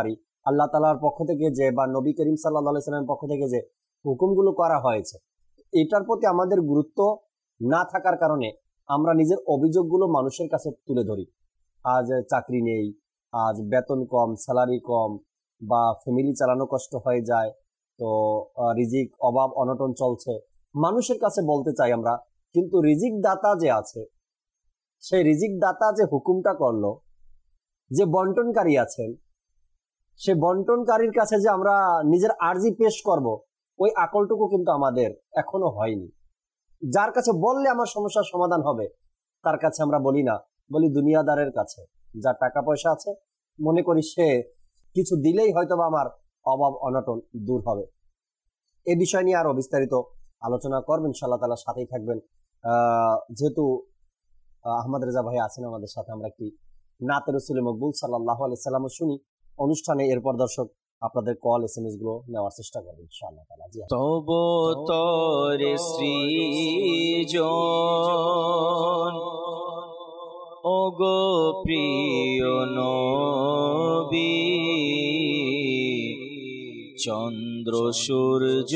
আল্লাহ তাআলার পক্ষ থেকে যে বা নবী করিম সাল্লাল্লাহু আলাইহি সাল্লামের পক্ষ থেকে যে হুকুমগুলো করা হয়েছে, এটার প্রতি আমাদের গুরুত্ব না থাকার কারণে আমরা নিজের অভিযোগগুলো মানুষের কাছে তুলে ধরি। আজ চাকরি নেই, আজ বেতন কম, স্যালারি কম, বা ফ্যামিলি চালানো কষ্ট হয়ে যায়, তো রিজিক অভাব অনটন চলছে, মানুষের কাছে বলতে চাই আমরা। কিন্তু রিজিক দাতা যে আছে, সেই রিজিক দাতা যে হুকুমটা করলো, যে বন্টনকারী আছেন, সে বন্টনকারীর কাছে যে আমরা নিজের আর্জি পেশ করব, ওই আকলটুকু কিন্তু আমাদের এখনো হয়নি। যার কাছে বললে আমার সমস্যার সমাধান হবে, তার কাছে আমরা বলি না, বলি দুনিয়াদারের কাছে, যার টাকা পয়সা আছে, মনে করি সে কিছু দিলেই হয়তো বা আমার অভাব অনটন দূর হবে। এই বিষয় নিয়ে আরো বিস্তারিত আলোচনা করবেন ইনশাআল্লাহ তাআলা, সাথেই থাকবেন। আহ যেহেতু আহমদ রেজা ভাই আছেন আমাদের সাথে, আমরা একটি নাতে রাসূল মকবুল সাল্লাল্লাহু আলাইহি সাল্লাম শুনি অনুষ্ঠানে। এরপর দর্শক আপনাদের কল এসএমএস গুলো নেওয়ার চেষ্টা করবেন ইনশাআল্লাহ তাআলা। জি, তব তরে সৃজন ওগো প্রিয় নবী, চন্দ্র সূর্য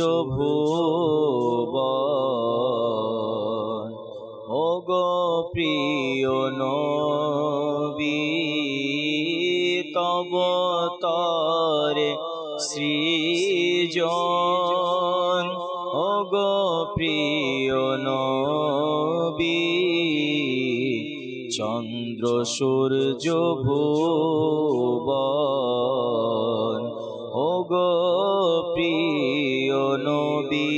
ভুবন ওগো প্রিয় নবী, তব তরে সৃজন ওগো প্রিয় নবী, চন্দ্র সূর্য ভুবন ওগো প্রিয় নবী,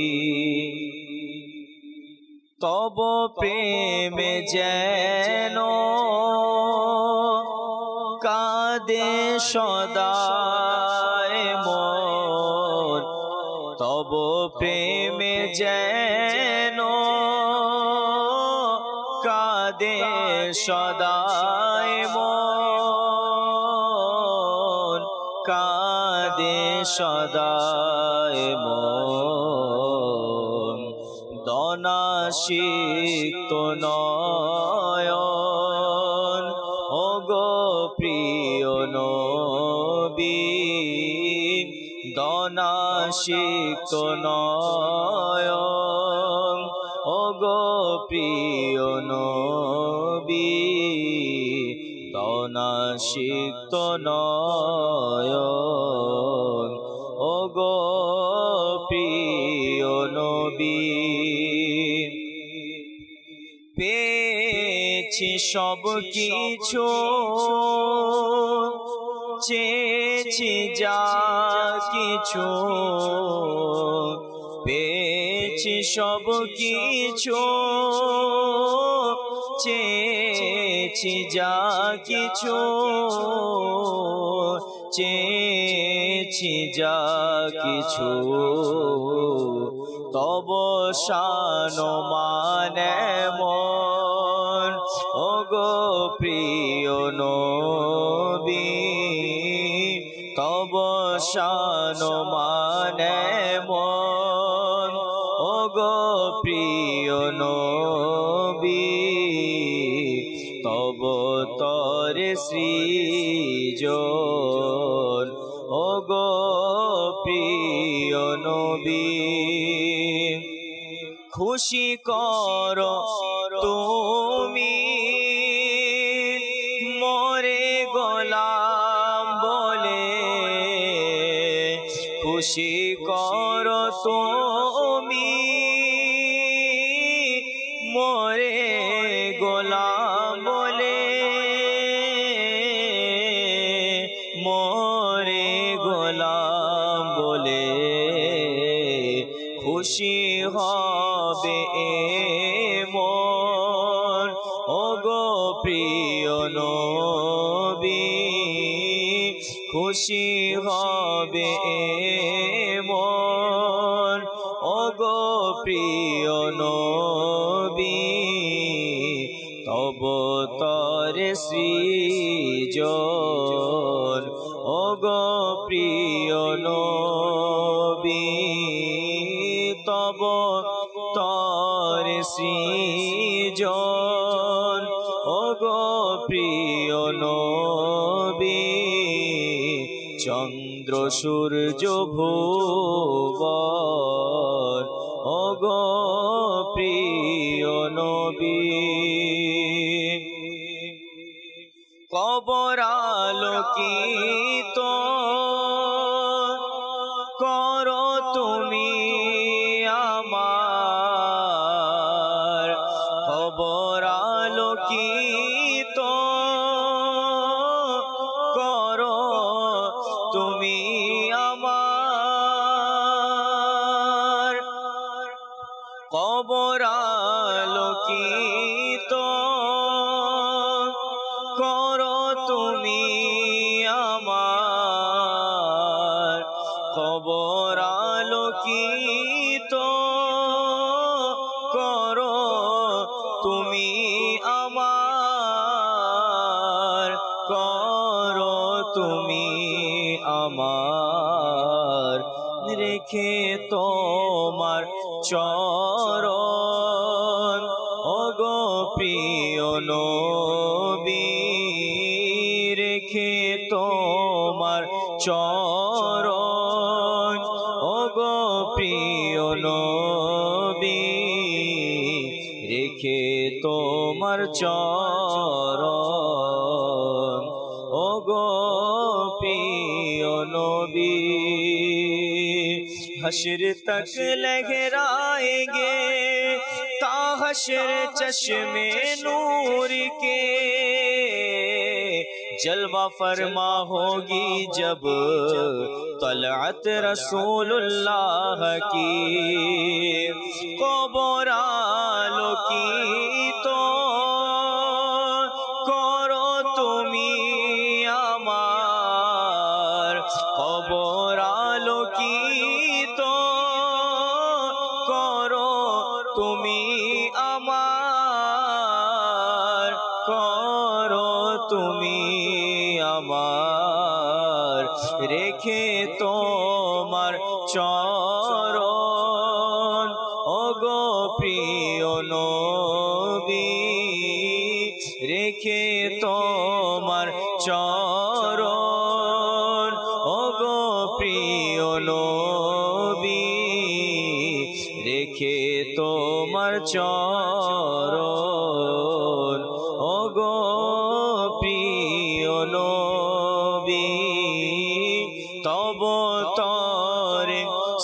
তব প্রেমে যেন কাঁদে সদায় মন, তব প্রেমে যেন কাঁদে সদায় মন, কাঁদে সদায় মন, দনাসিক্ত নয়ন ওগো প্রিয় নবী, দনাসিক্ত নয়ন ওগো প্রিয় নবী, দনাসিক্ত নয়ন ওগো প্রিয় নবী, পেয়েছি সব কিছু চেয়েছি যা কিছু, পেয়েছি সব কিছু চেয়েছি যা কিছু, চেয়েছি যা কিছু, তব শান মানে মন ওগো প্রিয় নবী, তব শান মানে মন ওগো প্রিয় নবী, তব তরে সৃজন ওগো প্রিয় নবী, খুশি করো তুমি মোরে গোলাম বলে, খুশি করো তুমি মোরে গোলাম বলে, মোরে গোলাম বলে, খুশি হবে মন ওগো প্রিয় নবী, খুশি হবে মন ওগো প্রিয় নবী, তব তরে সৃজন ওগো প্রিয় নবী, তব তরে সৃজন ওগো প্রিয় নবী, সূর্য ভুবন ওগো প্রিয় নবী কবর আলোকিত করো তুমি আমার কবর আলোকিত করো তুমি আমার কবর আলোকিত করো তুমি আমার কবর আলোকিত করো তুমি আমার করো তুমি আমার রেখে তোমার চরণ ওগো প্রিয় নবী রেখে তোমার চরণ ওগো প্রিয় নবী রেখে তোমার চরণ ওগো প্রিয় নবী हश्र तक लहराएंगे ता हश्र चश्मे नूर के जलवा फरमा होगी जब तलअत रसूलुल्लाह की कब्र आलोकित करो তুমি আমার কবর আলোকিত করো তুমি আমার করো তুমি আমার রেখে তোমার চরণ ওগো প্রিয় নবী রেখে তোমার চরণ ওগো প্রিয় নবী রেখে তোমার চরণ ওগো প্রিয় নবী তব তরে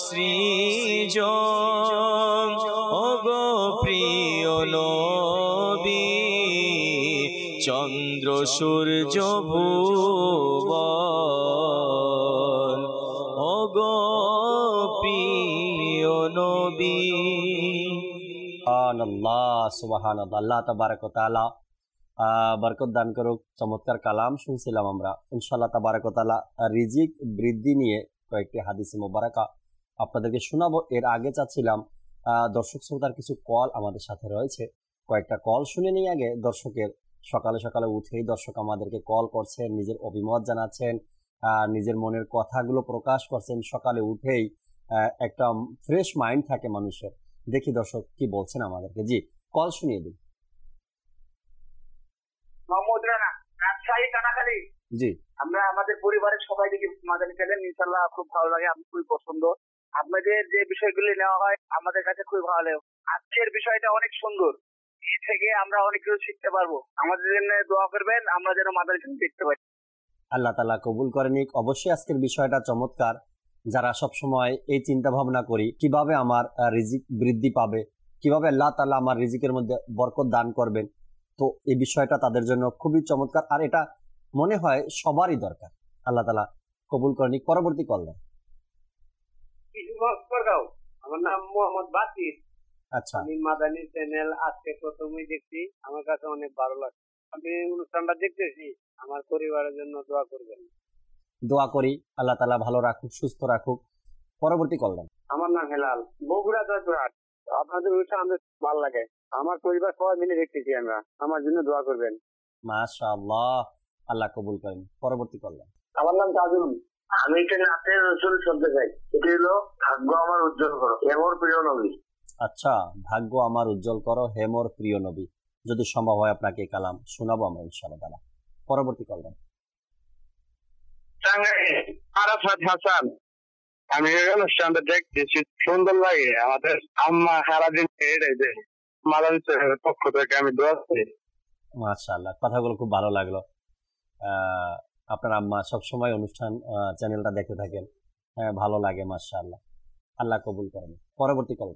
সৃজন ওগো প্রিয় নবী চন্দ্র সূর্য ভুবন ওগো প্রিয় নবী আল্লাহ সুবহানাল্লাহ আল্লাহ তাবারক ওয়া তাআলা বরকত দান করুক। চমৎকার কালাম শুনছিলাম আমরা। ইনশাআল্লাহ তাবারক ওয়া তাআলা রিজিক বৃদ্ধি নিয়ে কয়েকটি হাদিস মুবারাকা আপনাদেরকে শোনাবো। এর আগে চাচ্ছিলাম দর্শক শ্রোতার কিছু কল আমাদের সাথে রয়েছে, কয়েকটা কল শুনে নিয়ে আগে দর্শকের সকালে সকালে উঠেই দর্শক আমাদেরকে কল করছেন, নিজের অভিমত জানাচ্ছেন, নিজের মনের কথাগুলো প্রকাশ করছেন। সকালে উঠেই একটা ফ্রেশ মাইন্ড থাকে মানুষের। দেখি দর্শক কি বলছেন আমাদেরকে। জি, কল শুনিয়ে দিন। মোহাম্মদ রানা, রাজশাহী কানাখালী। জি, আমরা আমাদের পরিবারের সবাই দেখি মাদানী চ্যানেল, ইনশাআল্লাহ খুব ভালো লাগে, আমি খুবই পছন্দ। আপনাদের যে বিষয়গুলি নেওয়া হয় আমাদের কাছে খুবই ভালো লাগে। আজকের বিষয়টা অনেক সুন্দর, এই থেকে আমরা অনেক কিছু শিখতে পারবো। আমাদের জন্য দোয়া করবেন, আমরা যেন মাদানী চ্যানেল দেখতে পাই। আল্লাহ তাআলা কবুল করে নিক। অবশ্যই আজকের বিষয়টা চমৎকার। যারা সব সময় এই চিন্তা ভাবনা করি কিভাবে আমার রিজিক বৃদ্ধি পাবে, কিভাবে আল্লাহ তাআলা আমার রিজিকের মধ্যে বরকত দান করবেন, তো এই বিষয়টা তাদের জন্য খুবই চমৎকার। আর এটা মনে হয় সবারই দরকার। আল্লাহ তাআলা কবুল করে নিক। পরবর্তী কল দেন। আমার নাম মোহাম্মদ বাসির। আচ্ছা, আমি মাদানী চ্যানেল আজকে প্রথমেই দেখছি, আমার কাছে অনেক ভালো লাগছে। আমি অনুষ্ঠানটা দেখতেছি, আমার পরিবারের জন্য দোয়া করবেন। দোয়া করি আল্লাহ তাআলা ভালো রাখুক, সুস্থ রাখুক। পরবর্তী কল দেন। আমার নাম হেলাল, বগুড়া জয়পুরহাট। আপনাদের অনুষ্ঠান আমাদের ভালো লাগে, আমার পরিবার সবাই মিলে দেখতেছি আমরা, আমার জন্য দোয়া করবেন। মাশাআল্লাহ, আল্লাহ কবুল করেন। পরবর্তী কল দেন। আমার নাম তাজুল, আমি একটা নাতের রসুল শুনতে চাই। এটি হলো ভাগ্য আমার উজ্জ্বল করো হে মোর প্রিয় নবী। আচ্ছা, ভাগ্য আমার উজ্জ্বল করো হে মোর প্রিয় নবী। যদি সম্ভব হয় আপনাকে কালাম শোনাবো আমরা ইনশাআল্লাহ তাআলা। পরবর্তী কল দেন। টাঙ্গাইল, আরাফাত হাসান। আমি এই অনুষ্ঠানটা দেখতেছি, সুন্দর লাগে। আমাদের আম্মা সারাদিন এটাই দেয়। মাদানী সাহেবের পক্ষ থেকে আমি দোয়া করি। মাশাআল্লাহ, কথাগুলো খুব ভালো লাগলো। আহ, আপনার আম্মা সবসময় অনুষ্ঠান চ্যানেলটা দেখতে থাকেন, হ্যাঁ ভালো লাগে। মাশাআল্লাহ, আল্লাহ কবুল করেন। পরবর্তী কলটা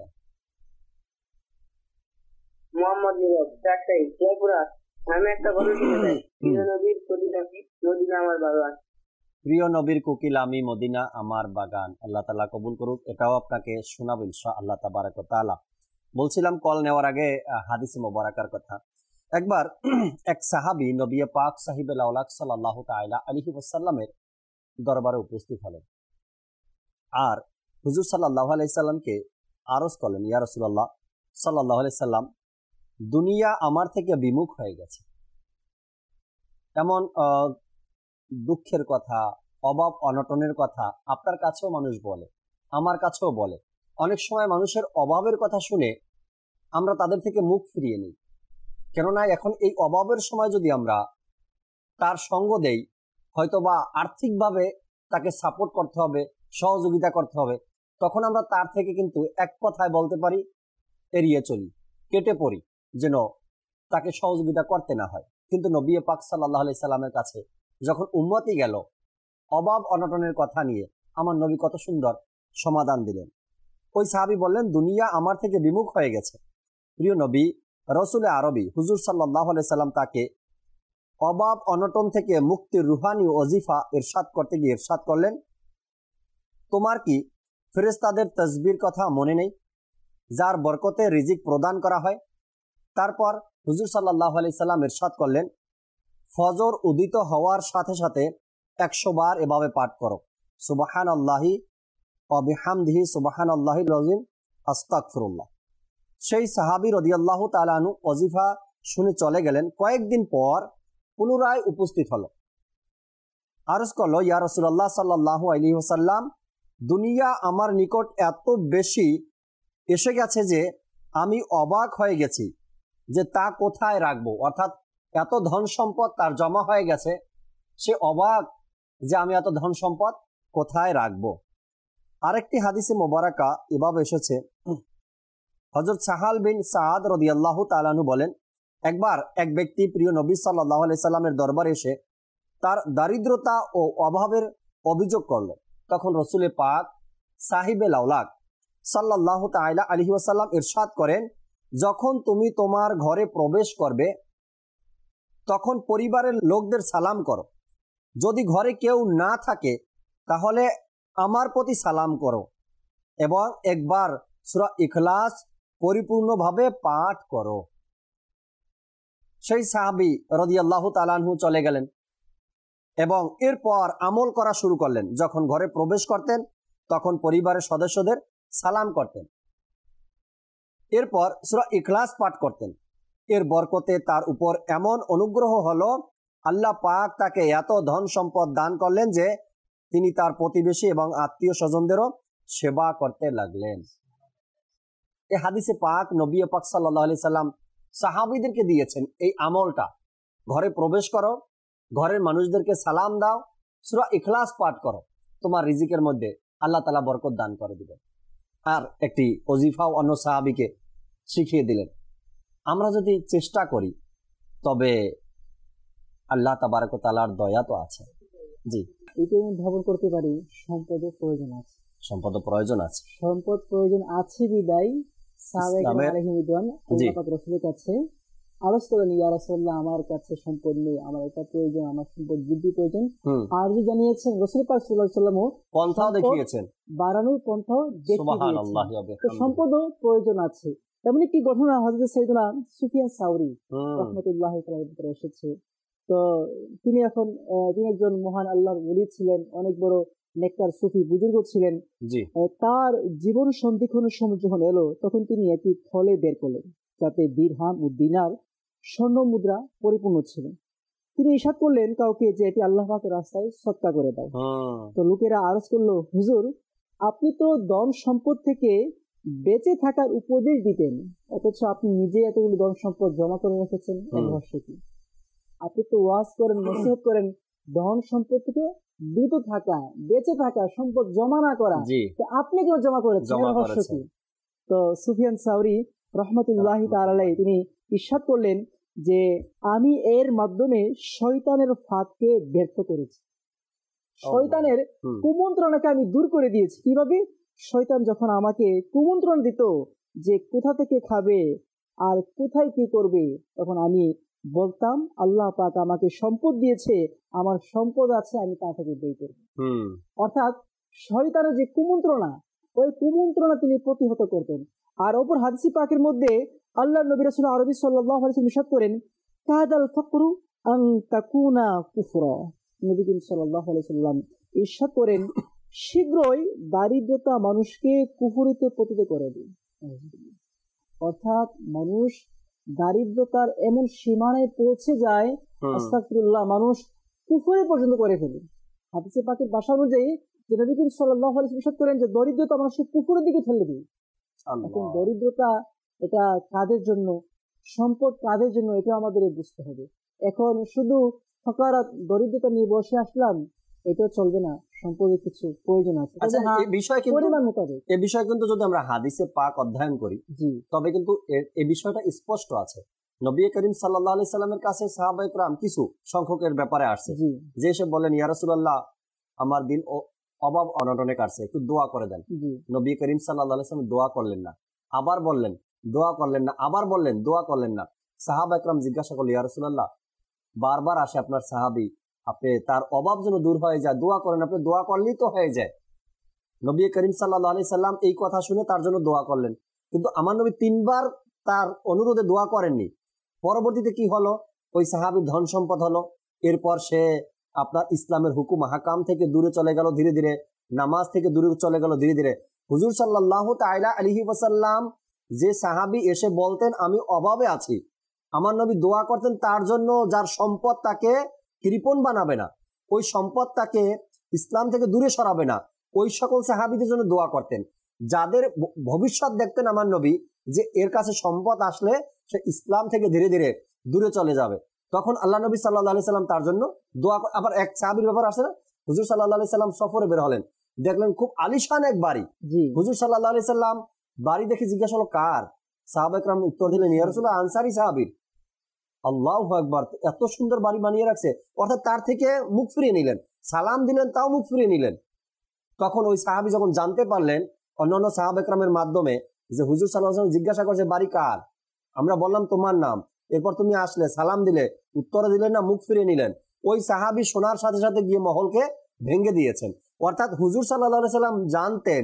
মোহাম্মদ নীরব চারটাই জয়পুরা। আমি একটা গল্প শুনে যাই। প্রিয় নবীর মদিনা মদিনা আমার বাগান। প্রিয় নবীর কোকিল আমি, মদিনা আমার বাগান। আল্লাহ তাআলা কবুল করুক। এটাও আপনাকে শোনাবো ইনশাআল্লাহ তাবারাক ওয়া তাআলা। বলছিলাম কল নেওয়ার আগে হাদিসে মোবারকার কথা। একবার এক সাহাবী নবী পাক সাহিবে লাউলাক সাল্লাল্লাহু তাআলা আলাইহি ওয়াসাল্লামের দরবারে উপস্থিত হলেন আর হুজুর সাল্লাল্লাহু আলাইহি সাল্লামকে আরজ করলেন, ইয়া রাসূলুল্লাহ সাল্লাল্লাহু আলাইহি সাল্লাম, দুনিয়া আমার থেকে বিমুখ হয়ে গেছে। এমন দুঃখের কথা, অভাব অনটনের কথা আপনার কাছেও মানুষ বলে, আমার কাছেও বলে। অনেক সময় মানুষের অভাবের কথা শুনে আমরা তাদের থেকে মুখ ফিরিয়ে নিই। কেননা এখন এই অভাবের সময় যদি আমরা তার সঙ্গ দেই, হয়তোবা আর্থিকভাবে তাকে সাপোর্ট করতে হবে, সহযোগিতা করতে হবে, তখন আমরা তার থেকে কিন্তু এক কথায় বলতে পারি এড়িয়ে চলি, কেটে পড়ি, যেন তাকে সহযোগিতা করতে না হয়। কিন্তু নবী পাক সাল্লাল্লাহু আলাইহি সাল্লামের কাছে যখন উম্মতি গেল অভাব অনটনের কথা নিয়ে, আমার নবী কত সুন্দর সমাধান দিলেন। ওই সাহাবী বললেন, দুনিয়া আমার থেকে বিমুখ হয়ে গেছে। প্রিয় নবী রসুলে আরবি হুজুর সাল্লাল্লাহু আলাইহি সাল্লাম তাকে অভাব অনটন থেকে মুক্তির রুহানি ওজিফা ইরশাদ করতে গিয়ে ইরশাদ করলেন, তোমার কি ফেরেশতাদের তাসবির কথা মনে নেই, যার বরকতে রিজিক প্রদান করা হয়? তারপর হুজুর সাল্লাল্লাহু আলাইহি সাল্লাম ইরশাদ করলেন, ফজর উদিত হওয়ার সাথে সাথে একশো বার এভাবে পাঠ করো, সুবহানাল্লাহি ওয়া বিহামদিহি সুবহানাল্লাহিল আযীম আস্তাগফিরুল্লাহ। সেই সাহাবী রাদিয়াল্লাহু তাআলা আনহু ওজিফা শুনে চলে গেলেন। কয়েকদিন পর পুনরায় উপস্থিত হলো, আরজ করলো, ইয়া রাসূলুল্লাহ সাল্লাল্লাহু আলাইহি ওয়াসাল্লাম, দুনিয়া আমার নিকট এত বেশি এসে গেছে যে আমি অবাক হয়ে গেছি যে তা কোথায় রাখবো। অর্থাৎ এত ধন সম্পদ তার জমা হয়ে গেছে, সে অবাক যে আমি এত ধন সম্পদ কোথায় রাখবো। আরেকটি হাদিসে মোবারকা এভাবে এসেছে, হযরত সাহাল বিন সাদ রাদিয়াল্লাহু তাআলা আনহু বলেন, একবার এক ব্যক্তি প্রিয় নবী সাল্লাল্লাহু আলাইহি সাল্লামের দরবারে এসে তার দারিদ্রতা ও অভাবের অভিযোগ করল। তখন রসুলে পাক সাহিবে লাউলাক সাল্লাল্লাহু তাআলা আলাইহি ওয়াসাল্লাম ইরশাদ করেন, যখন তুমি তোমার ঘরে প্রবেশ করবে তখন পরিবারের লোকদের সালাম করো। যদি ঘরে কেউ না থাকে তাহলে আমার প্রতি সালাম করো এবং একবার সূরা ইখলাস পরিপূর্ণভাবে পাঠ করো। সেই সাহাবী রাদিয়াল্লাহু তাআলা আনহু চলে গেলেন এবং এরপর আমল করা শুরু করলেন। যখন ঘরে প্রবেশ করতেন তখন পরিবারের সদস্যদের সালাম করতেন, এরপর সূরা ইখলাস পাঠ করতেন। এর বরকতে তার উপর এমন অনুগ্রহ হলো, আল্লাহ পাক তাকে এত ধন সম্পদ দান করলেন যে তিনি তার প্রতিবেশী এবং আত্মীয় স্বজনদেরও সেবা করতে লাগলেন। এই হাদিসে পাক নবী পাক সাল্লাল্লাহু আলাইহি সাল্লাম সাহাবীদেরকে দিয়েছেন এই আমলটা, ঘরে প্রবেশ করো, ঘরের মানুষদেরকে সালাম দাও, সূরা ইখলাস পাঠ করো, তোমার রিজিকের মধ্যে আল্লাহ তাআলা বরকত দান করে দিবেন। আর একটি ওজিফাও অন্য সাহাবীকে শিখিয়ে দিলেন। আমরা যদি চেষ্টা করি তবে আল্লাহ তাবারক ওয়া তাআলার দয়া তো আছে। জি, এটা ধারণ করতে পারি, সম্পদের প্রয়োজন আছে। সম্পদ প্রয়োজন আছে, সম্পদ প্রয়োজন আছে বিদায় সাহাবায়ে আলাইহিম রিদওয়ান আল্লাহ পাক রাসূলের কাছে আরজ করেন, ইয়া রাসূলুল্লাহ, আমার কাছে সম্পদ নেই, আমার এটা প্রয়োজন, আমার সম্পদ বৃদ্ধি প্রয়োজন। আর যে জানিয়েছেন রাসূল পাক সাল্লাল্লাহু আলাইহি ওয়াসাল্লাম পন্থাও দেখিয়েছেন, বাড়ানোর পন্থাও দেখিয়েছেন। সুবহানাল্লাহ, তো সম্পদও প্রয়োজন আছে। তেমন একটি ঘটনা হযরত সাইয়েদনা সুফিয়ান সাউরি রাহমাতুল্লাহি তাআলা এসেছে। তো তিনি এখন তিনি একজন মহান আল্লাহর ওলি ছিলেন, অনেক বড় নেককার সুফি বুজুর্গ ছিলেন। তার জীবন সন্ধিক্ষণের সময় যখন এলো তখন তিনি একটি থলে বের করলেন যাতে দিরহাম ও দিনার স্বর্ণ মুদ্রা পরিপূর্ণ ছিল। তিনি ইরশাদ করলেন কাউকে যে এটি আল্লাহ পাকের রাস্তায় সদকা করে দাও। তো লোকেরা আরজ করলো, হুজুর, আপনি তো ধন সম্পদ থেকে বেঁচে থাকার উপদেশ দিতেন, অথচ আপনি নিজে এতগুলো ধন সম্পদ জমা করে রেখেছেন, এর রহস্য কি? আপনি তো ওয়াজ করেন, নসিহত করেন ধন সম্পদ থেকে দ্রুত থাকা, বেঁচে থাকা, সম্পদ জমা না করা, জি তো আপনি কেউ জমা করেছেন, জমা এর রহস্য করেছেন। কি? তো সুফিয়ান সাউরি রহমতুল্লাহি তাআলা আলাইহি তিনি ইরশাদ করলেন যে আমি এর মাধ্যমে শয়তানের ফাঁদকে ব্যর্থ করেছি, শয়তানের হুম কুমন্ত্রণাকে আমি দূর করে দিয়েছি। কিভাবে? শয়তান যখন আমাকে কুমন্ত্রণ দিত যে কোথা থেকে খাবে আর কোথায় কি করবে, তখন আমি বলতাম আল্লাহ পাক আমাকে সম্পদ দিয়েছে, আমার সম্পদ আছে, আমি তা থেকে ব্যয় করব। হুম অর্থাৎ শয়তানের যে কুমন্ত্রণা, ওই কুমন্ত্রণা তিনি প্রতিহত করতেন। আর অপর হাদিস পাকের মধ্যে আল্লাহ নবী রাসূল আরবি সাল্লাল্লাহু আলাইহি ওয়াসাল্লাম ইরশাদ করেন কাদাল ফাকরু আন তাকুনা কুফরা। নবী করিম সাল্লাল্লাহু আলাইহি ওয়াসাল্লাম ইরশাদ করেন শীঘ্রই দারিদ্রতা মানুষকে কুফরিতে পতিত করে দেয়। অর্থাৎ মানুষ দারিদ্রতার এমন সীমানায় পৌঁছে যায়, আস্তাগফিরুল্লাহ, মানুষ কুফরি পর্যন্ত করে ফেলে। হাদিসে পাকের ভাষা অনুযায়ী যে নবী করিম সাল্লাল্লাহু আলাইহি ওয়াসাল্লাম ইরশাদ করেন যে দরিদ্রতা মানুষকে কুফরের দিকে ঠেলে দেয়। এখন দরিদ্রতা এটা কাদের জন্য, সম্পদ কাদের জন্য, এটা আমাদের বুঝতে হবে। এখন শুধু ফকারাত দরিদ্রতা নিয়ে বসে আসলাম এটা চলবে না, সম্পদের কিছু প্রয়োজন আছে। আচ্ছা, এই বিষয় কিন্তু পরিমাণ মোতাবেক এই বিষয় কিন্তু যদি আমরা হাদিসে পাক অধ্যয়ন করি জি তবে কিন্তু এই বিষয়টা স্পষ্ট আছে। নবী করিম সাল্লাল্লাহু আলাইহি সাল্লামের কাছে সাহাবায়ে কেরাম কিছু সংখ্যকের ব্যাপারে আসছে, জি যে এসে বলেন ইয়া রাসূলুল্লাহ আমার দিন অভাব অনটনে কাটছে, একটু দোয়া করে দেন। জি নবী করিম সাল্লাল্লাহু আলাইহি সাল্লাম দোয়া করলেন না, আবার বললেন দোয়া করলেন না, আবার বললেন দোয়া করলেন না। সাহাবায়ে কেরাম জিজ্ঞাসা করলেন ইয়া রাসূলুল্লাহ বারবার আসে আপনার সাহাবী, আপনি তার অভাব যেন দূর হয়ে যায়, দোয়া করেন, আপনি দোয়া করলেই তো হয়ে যায়। নবী করিম সাল্লাল্লাহু আলাইহি সাল্লাম এই কথা শুনে তার জন্য দোয়া করলেন, কিন্তু আমার নবী তিনবার তার অনুরোধে দোয়া করেননি। পরবর্তীতে কি হলো, ওই সাহাবীর ধন সম্পদ হলো, এরপর সে আপনার ইসলামের হুকুম হাকাম থেকে দূরে চলে গেল ধীরে ধীরে, নামাজ থেকে দূরে চলে গেল ধীরে ধীরে। হুজুর সাল্লাল্লাহু তাআলা আলাইহি ওয়াসাল্লাম যে সাহাবী এসে বলতেন আমি অভাবে আছি, আমার নবী দোয়া করতেন তার জন্য, যার সম্পদ তাকে কৃপণ বানাবে না, ওই সম্পদ তাকে ইসলাম থেকে দূরে সরাবে না, ওই সকল সাহাবীদের জন্য দোয়া করতেন যাদের ভবিষ্যৎ দেখতেন আমার নবী যে এর কাছে সম্পদ আসলে সে ইসলাম থেকে ধীরে ধীরে দূরে চলে যাবে। তখন আল্লাহ নবী সাল্লাল্লাহু আলাইহি সাল্লাম তার জন্য দোয়া। আবার এক সাহাবীর ব্যাপার আছে না, হুজুর সাল্লাল্লাহু আলাইহি সাল্লাম সফরে বের হলেন, দেখলেন খুব আলিশান এক বাড়ি। হুজুর সাল্লাল্লাহু আলাইহি সাল্লাম বাড়ি দেখে জিজ্ঞাসা হলো কার? সাহাবায়ে কেরাম উত্তর দিলেন ইয়া রাসূলুল্লাহ আনসারী সাহাবীর। আল্লাহু আকবার, এত সুন্দর বাড়ি বানিয়ে রাখছে। অর্থাৎ তার থেকে মুখ ফিরিয়ে নিলেন, সালাম দিলেন তাও মুখ ফিরিয়ে নিলেন। তখন ওই সাহাবী যখন জানতে পারলেন অন্যান্য সাহাবা একরামের মাধ্যমে যে হুজুর সাল্লাল্লাহু আলাইহি ওয়াসাল্লাম জিজ্ঞাসা করছে বাড়ি কার, আমরা বললাম তোমার নাম, এরপর তুমি আসলে সালাম দিলে, উত্তর দিলেন না, মুখ ফিরিয়ে নিলেন, ওই সাহাবী শোনার সাথে সাথে গিয়ে মহলকে ভেঙে দিয়েছেন। অর্থাৎ হুজুর সাল্লাল্লাহু আলাইহি ওয়াসাল্লাম জানতেন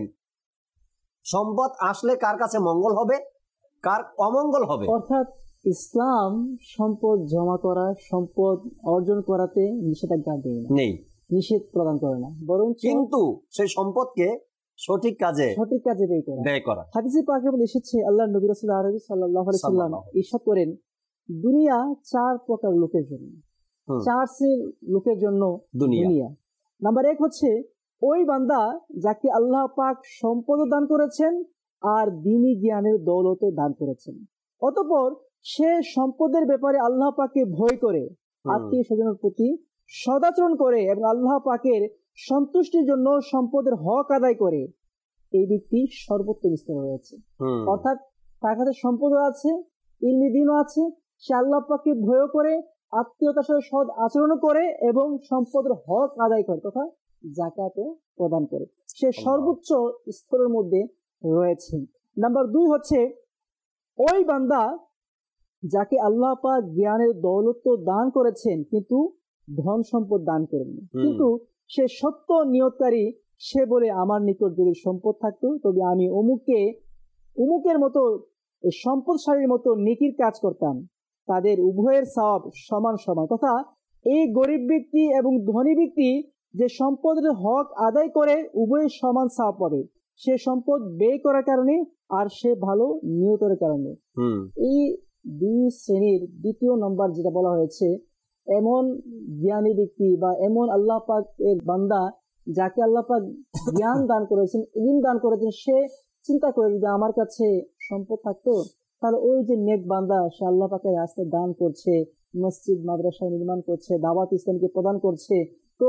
সম্পদ আসলে কার কাছে মঙ্গল হবে, কার অমঙ্গল হবে। অর্থাৎ ইসলাম সম্পদ জমা করা, সম্পদ অর্জন করাতে নিষেধাজ্ঞা দেয় না, নেই, নিষেধ প্রদান করে না, বরং কিন্তু সেই সম্পদকে সঠিক কাজে সঠিক কাজে ব্যয় করা ব্যয় করা। হাদিসে পাকে বলে এসেছে আল্লাহ নবী রাসূল আরবি সাল্লাল্লাহু আলাইহি ওয়াসাল্লাম ইরশাদ করেন দুনিয়া চার প্রকার লোকের জন্য, চার শ্রেণীর লোকের জন্য দুনিয়া। নাম্বার এক হচ্ছে ওই বান্দা যাকে আল্লাহ পাক সম্পদ দান করেছেন আর দ্বীনি জ্ঞানের দৌলত দান করেছেন, অতঃপর সে সম্পদের ব্যাপারে আল্লাহ পাককে ভয় করে, আত্মীয় স্বজনের প্রতি সদাচরণ করে এবং আল্লাহ পাকের সন্তুষ্টির জন্য সম্পদের হক আদায় করে, এই ব্যক্তি সর্বোত্তম স্তরে রয়েছে। অর্থাৎ তার কাছে সম্পদও আছে, ইলমি দ্বীনও আছে, সে আল্লাহ পাককে ভয় করে, আত্মীয়তার সাথে সৎ আচরণ করে এবং সম্পদের হক আদায় করে তথা যাকাতও প্রদান করে, সে সর্বোচ্চ স্তরের মধ্যে রয়েছে। নাম্বার দুই হচ্ছে ওই বান্দা যাকে আল্লাহ পাক জ্ঞানের দৌলত দান করেছেন কিন্তু ধন সম্পদ দান করেননি, কিন্তু সে সত্য নিয়তকারী, সে বলে আমার নিকট যদি সম্পদ থাকতো তবে আমি অমুককে অমুকের মতো সম্পদশালীর মতো নেকির কাজ করতাম, তাদের উভয়ের সওয়াব সমান সমান। তথা এই গরিব ব্যক্তি এবং ধনী ব্যক্তি যে সম্পদের হক আদায় করে উভয়ের সমান সওয়াব পাবে, সে সম্পদ ব্যয় করার কারণে আর সে ভালো নিয়তের কারণে। এই দুই শ্রেণীর দ্বিতীয় নম্বর যেটা বলা হয়েছে, এমন জ্ঞানী ব্যক্তি বা এমন আল্লাহ পাক এর বান্দা যাকে আল্লাহ পাক জ্ঞান দান করেছেন, ইলম দান করেছেন, সে চিন্তা করে যে আমার কাছে সম্পদ থাকতো তাহলে ওই যে নেক বান্দা সে আল্লাহ পাকের রাস্তায় দান করছে, মসজিদ মাদ্রাসা নির্মাণ করছে, দাওয়াত ইসলামকে প্রদান করছে, তো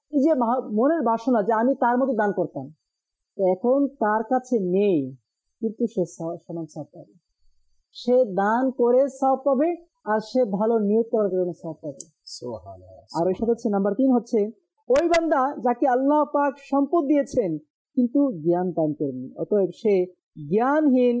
এই যে মনের বাসনা যে আমি তার মতো দান করতাম, তো এখন তার কাছে নেই, কিন্তু সে সমান সব পাবে। সে দান করে সব পাবে, আর সে ভালো নিয়োগ করার জন্য সব পাবে। আর এর সাথে হচ্ছে নাম্বার তিন হচ্ছে ওই বান্দা যাকে আল্লাহ পাক সম্পদ দিয়েছেন কিন্তু জ্ঞান দান করেননি, অতএব সে জ্ঞানহীন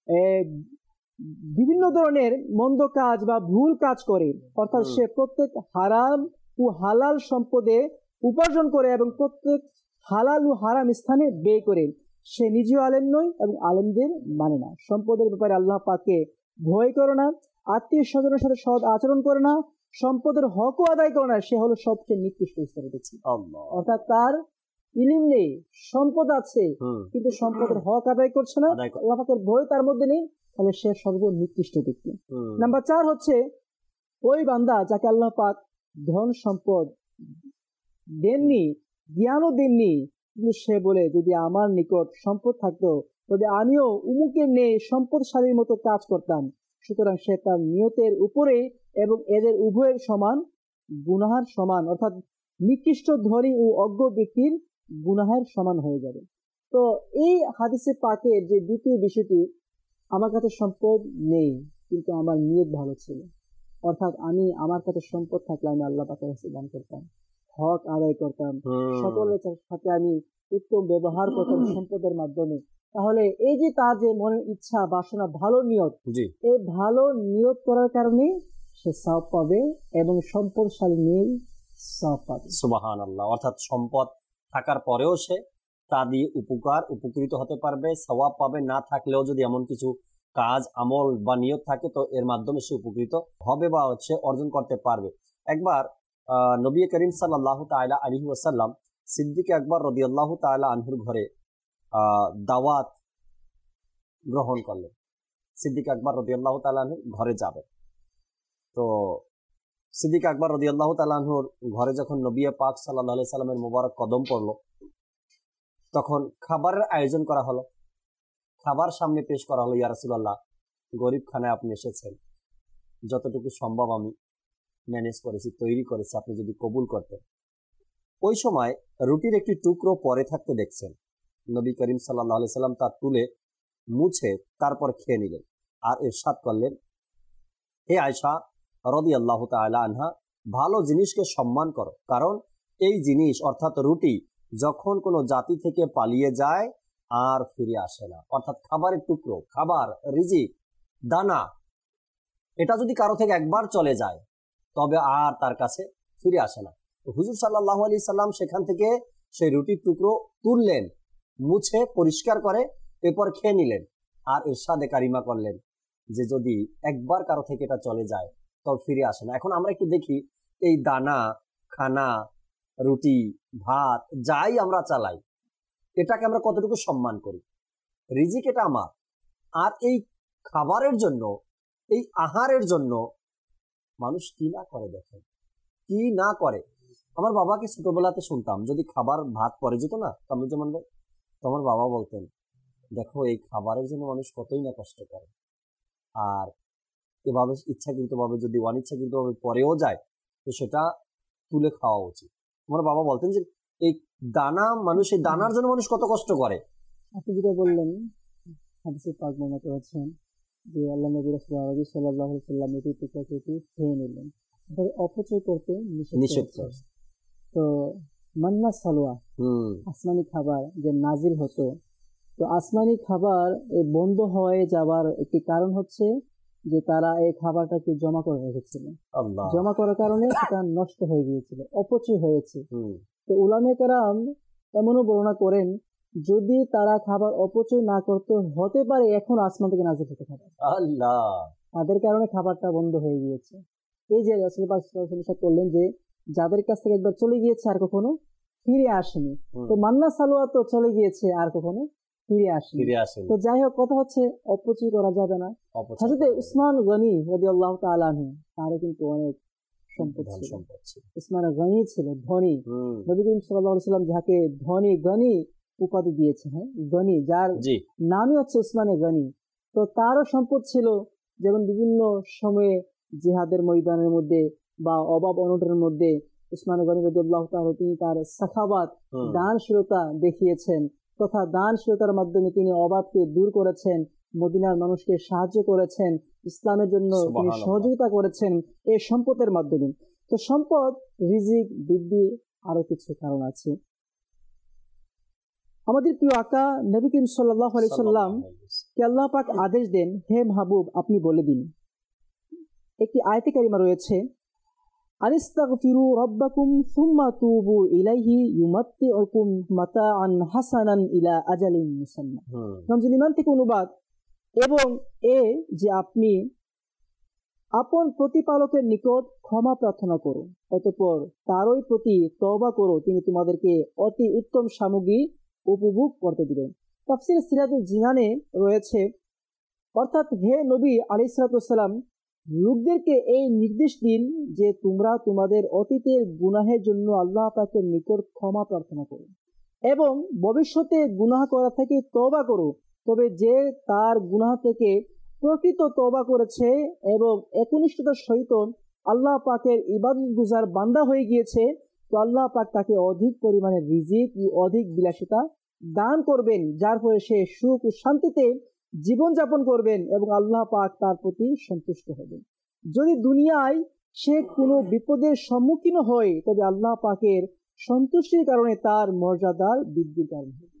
বিভিন্ন ধরনের মন্দ কাজ বা ভুল কাজ করে, অর্থাৎ সে প্রত্যেক হারাম ও হালাল সম্পদে উপার্জন করে এবং প্রত্যেক হালাল ও হারাম স্থানে ব্যয় করে। সে নিজেও আলেম নয় এবং আলেমদের মানে না। সম্পদের ব্যাপারে আল্লাহ পাককে ভয় করে না, আত্মীয় স্বজনের সাথে সৎ আচরণ করে না, সম্পদের হকও আদায় করে না। সে হলো সবচেয়ে নিকৃষ্ট স্তরে দেখছি। অর্থাৎ তার ইলিম নেই, সম্পদ আছে কিন্তু সম্পদের হক আদায় করছে না, আল্লাহ পাকের ভয় তার মধ্যে নেই, তাহলে সে সর্বোচ্চ নিকৃষ্ট ব্যক্তি। নাম্বার চার হচ্ছে ওই বান্দা যাকে আল্লাহ পাক ধন সম্পদ দেননি, জ্ঞানও দেননি, কিন্তু সে বলে যদি আমার নিকট সম্পদ থাকতো তবে আমিও উমুকের নেই সম্পদশালীর মতো কাজ করতাম। সুতরাং সে তার নিয়তের উপরে এবং এদের উভয়ের সমান গুনাহার সমান, অর্থাৎ নিকৃষ্ট ধনী ও অজ্ঞ ব্যক্তির গুনাহের সমান হয়ে যাবে। তো এই হাদিসে পাকের যে দ্বিতীয় বিষয়টি, আমার কাছে সম্পদ নেই কিন্তু আমার নিয়ত ভালো ছিল, অর্থাৎ আমি আমার কাছে সম্পদ থাকলে আমি আল্লাহ পাকের কাছে দান করতাম, হক আদায় করতাম, সকলের সাথে আমি উত্তম ব্যবহার করতাম সম্পদের মাধ্যমে, তাহলে এই যে তার যে মনের ইচ্ছা বাসনা ভালো নিয়ত, এই ভালো নিয়ত করার কারণে সে সওয়াব পাবে এবং সম্পদশালী নেই সওয়াব পাবে। সুবহানাল্লাহ। অর্থাৎ সম্পদ থাকার পরেও সে তা দিয়ে উপকার উপকৃত হতে পারবে, সওয়াব পাবে। না থাকলেও যদি এমন কিছু কাজ আমল বা নিয়ত থাকে তো এর মাধ্যমে সে উপকৃত হবে বা হচ্ছে অর্জন করতে পারবে। একবার আহ নবী করিম সাল্লাল্লাহু তাআলা আলাইহি ওয়াসাল্লাম সিদ্দিক আকবর রাদিয়াল্লাহু তাআলা আনহুর ঘরে আহ দাওয়াত গ্রহণ করলেন। সিদ্দিক আকবর রাদিয়াল্লাহু তাআলা আনহু ঘরে যাবে, তো সিদ্দিক আকবর রাদিয়াল্লাহু তাআলা আনহুর ঘরে যখন নবী পাক সাল্লাল্লাহু আলাইহি সাল্লামের মোবারক কদম পড়ল, তখন খাবারের আয়োজন করা হলো। খাবার সামনে পেশ করা হলো, ইয়া রাসূলুল্লাহ গরিব খানায় আপনি এসেছেন, যতটুকু সম্ভব আমি ম্যানেজ করেছি, তৈরি করেছি, আপনি যদি কবুল করতেন। ওই সময় রুটির একটি টুকরো পরে থাকতে দেখছেন। নবী করিম সাল্লাল্লাহু আলাইহি সাল্লাম তা তুলে মুছে তারপর খেয়ে নিলেন আর ইরশাদ করলেন, হে আয়েশা রাদিয়াল্লাহু তাআলা আনহা, ভালো জিনিসকে সম্মান করো, কারণ এই জিনিস অর্থাৎ রুটি যখন কোনো জাতি থেকে পালিয়ে যায় আর ফিরে আসে না। অর্থাৎ খাবারের টুকরো, খাবার, রিজিক, দানা, এটা যদি কারো থেকে একবার চলে যায় তবে আর তার কাছে ফিরে আসে না। তো হুজুর সাল্লাল্লাহু আলাইহি সাল্লাম সেখান থেকে সেই রুটির টুকরো তুললেন, মুছে পরিষ্কার করে এরপর খেয়ে নিলেন আর ইরশাদে কারিমা করলেন যে যদি একবার কারো থেকে এটা চলে যায় তবে ফিরে আসে না। এখন আমরা একটু দেখি এই দানা, খানা, রুটি, ভাত যাই আমরা চালাই, এটাকে আমরা কতটুকু সম্মান করি। রিজিক এটা আমার, আর এই খাবারের জন্য, এই আহারের জন্য মানুষ কি না করে, দেখেন কি না করে। আমার বাবাকে ছোটবেলাতে শুনতাম যদি খাবার ভাত পরে যেত না কামরুজ্জামান ভাই, তো আমার বাবা বলতেন দেখো এই খাবারের জন্য মানুষ কতই না কষ্ট করে, আর এভাবে ইচ্ছাকৃতভাবে যদি অনিচ্ছাকৃতভাবে পরেও যায় তো সেটা তুলে খাওয়া উচিত। আমার বাবা বলতেন যে এই দানা, মানুষ এই দানার জন্য মানুষ কত কষ্ট করে। আপনি যেটা বললেন হাদিসে পাক বর্ণনা করেছেন যে আল্লাহ নবী রাসূলুল্লাহ সাল্লাল্লাহু আলাইহি ওয়াসাল্লাম এটি টুকরোটি খেয়ে নিলেন, এটা অপচয় করতে নিষেধ করেছে। তো মান্না সালোয়া, আসমানি খাবার যে নাজিল হতো, তো আসমানি খাবার এই বন্ধ হয়ে যাবার একটি কারণ হচ্ছে যে তারা এই খাবারটাকে জমা করে রেখেছিল, জমা করার কারণে সেটা নষ্ট হয়ে গিয়েছিল, অপচয় হয়েছে। তো উলামায়ে কেরাম এমনও বর্ণনা করেন যদি তারা খাবার অপচয় না করতে, হতে পারে এখন আসমান থেকে নাজিল হতে খাবার, আল্লাহ তাদের কারণে খাবারটা বন্ধ হয়ে গিয়েছে। এই যে রাসূল পাক সাল্লাল্লাহু আলাইহি ওয়াসাল্লাম করলেন যে যাদের কাছ থেকে একবার চলে গিয়েছে আর কখনো ফিরে আসেনি, তো মান্না সালোয়া তো চলে গিয়েছে আর কখনো ফিরে আসেনি। তো যাই হোক, কথা হচ্ছে অপচয় করা যাবে না। হযরত উসমান গনি রাদিয়াল্লাহু তাআলা আনহু, তার কিন্তু অনেক সম্পদ ছিল, উসমান গনি ছিল, ধনী। নবী করিম সাল্লাল্লাহু আলাইহি ওয়াসাল্লাম যাকে ধনী গনি উপাধি দিয়েছে, হ্যাঁ গনি, যার নামই হচ্ছে উসমানে গনি। তো তারও সম্পদ ছিল, যেমন বিভিন্ন সময়ে জিহাদের ময়দানের মধ্যে বা অভাব অনটনের মধ্যে উসমান গনি রাদিয়াল্লাহু তাআলা তিনি তার সাখাওয়াত দানশীলতা দেখিয়েছেন তথা দানশীলতার মাধ্যমে তিনি অভাবকে দূর করেছেন, মদিনার মানুষকে সাহায্য করেছেন, ইসলামের জন্য তিনি সহযোগিতা করেছেন এই সম্পদের মাধ্যমে। তো সম্পদ, রিজিক বৃদ্ধি আরো কিছু কারণ আছে। আমাদের প্রিয় আকা নবী করিম সাল্লাল্লাহু আলাইহি সাল্লাম কে আল্লাহ পাক আদেশ দেন, হে মাহবুব আপনি বলে দিন। একটি আয়াতে কারিমা রয়েছে, আনিস্তাগফিরু রাব্বাকুম সুম্মা তুবু ইলাইহি ইউমাত্তিউকুম মাতাআন হাসানান ইলা আজালিন মুসাম্মা। রমজান ইমান থেকে অনুবাদ, এবং এ যে আপনি আপন প্রতিপালকের নিকট ক্ষমা প্রার্থনা করো, অতঃপর তারই প্রতি তওবা করো, তিনি তোমাদেরকে অতি উত্তম সামগ্রী উপভোগ করতে দিবেন। তাফসীর সিরাজুল জিনানে রয়েছে, অর্থাৎ হে নবী আলাইহিস সালাম লোকদেরকে এই নির্দেশ দিন যে তোমরা তোমাদের অতীতের গুনাহের জন্য আল্লাহ পাকের নিকট ক্ষমা প্রার্থনা করো এবং ভবিষ্যতে গুনাহ করা থেকে তওবা করো। তবে যে তার গুনাহ থেকে প্রকৃত তওবা করেছে এবং একনিষ্ঠতার সহিত আল্লাহ পাকের ইবাদত গুজার বান্দা হয়ে গিয়েছে, তো আল্লাহ পাক তাকে অধিক পরিমাণে রিজিক ও অধিক বিলাসিতা দান করবেন, যার ফলে সে সুখ ও শান্তিতে জীবনযাপন করবেন এবং আল্লাহ পাক তার প্রতি সন্তুষ্ট হবেন। যদি দুনিয়ায় সে কোনো বিপদের সম্মুখীন হয়, তবে আল্লাহ পাকের সন্তুষ্টির কারণে তার মর্যাদার বৃদ্ধির কারণ হবে।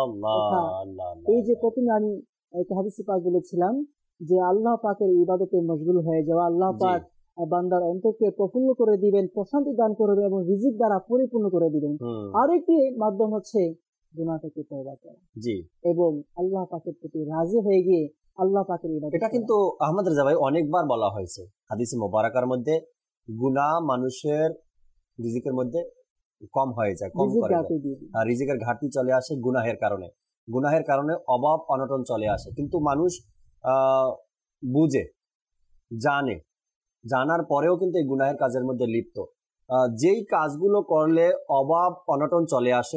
এই যে প্রথমে আমি একটা হাদিসে পাক বলেছিলাম যে আল্লাহ পাকের ইবাদতে মশগুল হয়ে যাওয়া, আল্লাহ পাক বান্দার অন্তরকে প্রফুল্ল করে দিবেন, প্রশান্তি দান করবেন এবং রিজিক দ্বারা পরিপূর্ণ করে দিবেন। আর একটি মাধ্যম হচ্ছে গুনাহ থেকে তওবা করা, জি, এবং আল্লাহ পাকের প্রতি রাজি হয়ে গিয়ে আল্লাহ পাকের ইবাদত। এটা কিন্তু আহমদ রেজা ভাই অনেকবার বলা হয়েছে হাদিসে মোবারকার মধ্যে, গুনাহ মানুষের রিজিকের মধ্যে কম হয়ে যায়, কম করে আর রিজিকের ঘাটতি চলে আসে গুনাহের কারণে, গুনাহের কারণে অভাব অনটন চলে আসে। কিন্তু মানুষ আহ বুঝে জানে, জানার পরেও কিন্তু এই গুনাহের কাজের মধ্যে লিপ্ত। যেই কাজগুলো করলে অভাব অনটন চলে আসে,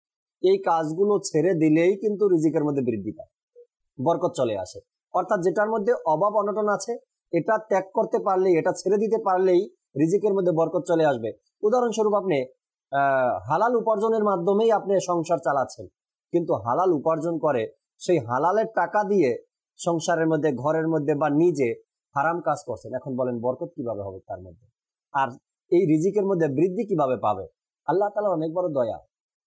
এই কাজগুলো ছেড়ে দিলেই কিন্তু রিজিকের মধ্যে বৃদ্ধি পায়, বরকত চলে আসে। অর্থাৎ যেটার মধ্যে অভাব অনটন আছে এটা ত্যাগ করতে পারলেই, এটা ছেড়ে দিতে পারলেই রিজিকের মধ্যে বরকত চলে আসবে। উদাহরণস্বরূপ আপনি আহ হালাল উপার্জনের মাধ্যমেই আপনি সংসার চালাচ্ছেন, কিন্তু হালাল উপার্জন করে সেই হালালের টাকা দিয়ে সংসারের মধ্যে, ঘরের মধ্যে বা নিজে হারাম কাজ করছেন। এখন বলেন বরকত কিভাবে হবে তার মধ্যে, আর এই রিজিকের মধ্যে বৃদ্ধি কিভাবে পাবে? আল্লাহ তাআলা অনেক বড় দয়া।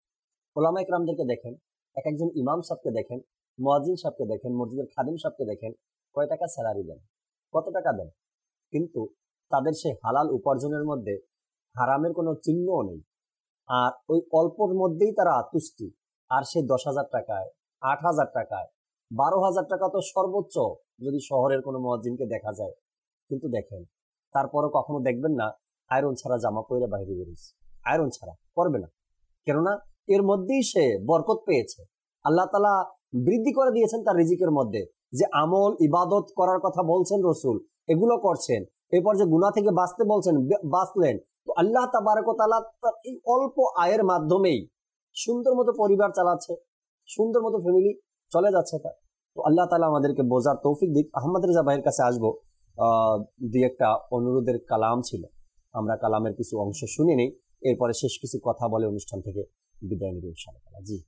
ওলামা ইকরামদেরকে দেখেন, এক একজন ইমাম সাহেবকে দেখেন, মুয়াজ্জিন সাহেবকে দেখেন, মসজিদের খাদিম সাহেবকে দেখেন, কয় টাকা স্যালারি দেন, কত টাকা দেন, কিন্তু তাদের সেই হালাল উপার্জনের মধ্যে হারামের কোনো চিহ্নও নেই। আর ওই অল্পর মধ্যেই তারা তুষ্টি। আর সেই দশ হাজার টাকায়, আট হাজার টাকায়, বারো হাজার টাকা তো সর্বোচ্চ যদি শহরের কোনো মুয়াজ্জিনকে দেখা যায়। কিন্তু দেখেন তারপরও কখনো দেখবেন না আয়রন ছাড়া জামা পরে বাইরে বেরিয়েছে, আয়রন ছাড়া করবে না, কেননা এর মধ্যেই সে বরকত পেয়েছে। আল্লাহ তাআলা বৃদ্ধি করে দিয়েছেন তার রিজিকের মধ্যে। যে আমল ইবাদত করার কথা বলছেন রসুল, এগুলো করছেন, এরপর যে গুনাহ থেকে বাঁচতে বলছেন, বাঁচলেন। তো আল্লাহ তাবারক ওয়া তাআলা এই অল্প আয়ের মাধ্যমেই সুন্দর মতো পরিবার চালাচ্ছে, সুন্দর মতো ফ্যামিলি চলে যাচ্ছে তার। তো আল্লাহ তাআলা আমাদেরকে বোঝার তৌফিক দিক। আহমদ রেজা ভাইয়ের কাছে আসবো, আহ দুই একটা অনুরোধের কালাম ছিল, আমরা কালামের কিছু অংশ শুনে নেই, এরপরে শেষ কিছু কথা বলে অনুষ্ঠান থেকে বিদায় নেব ইনশাআল্লাহ। জি,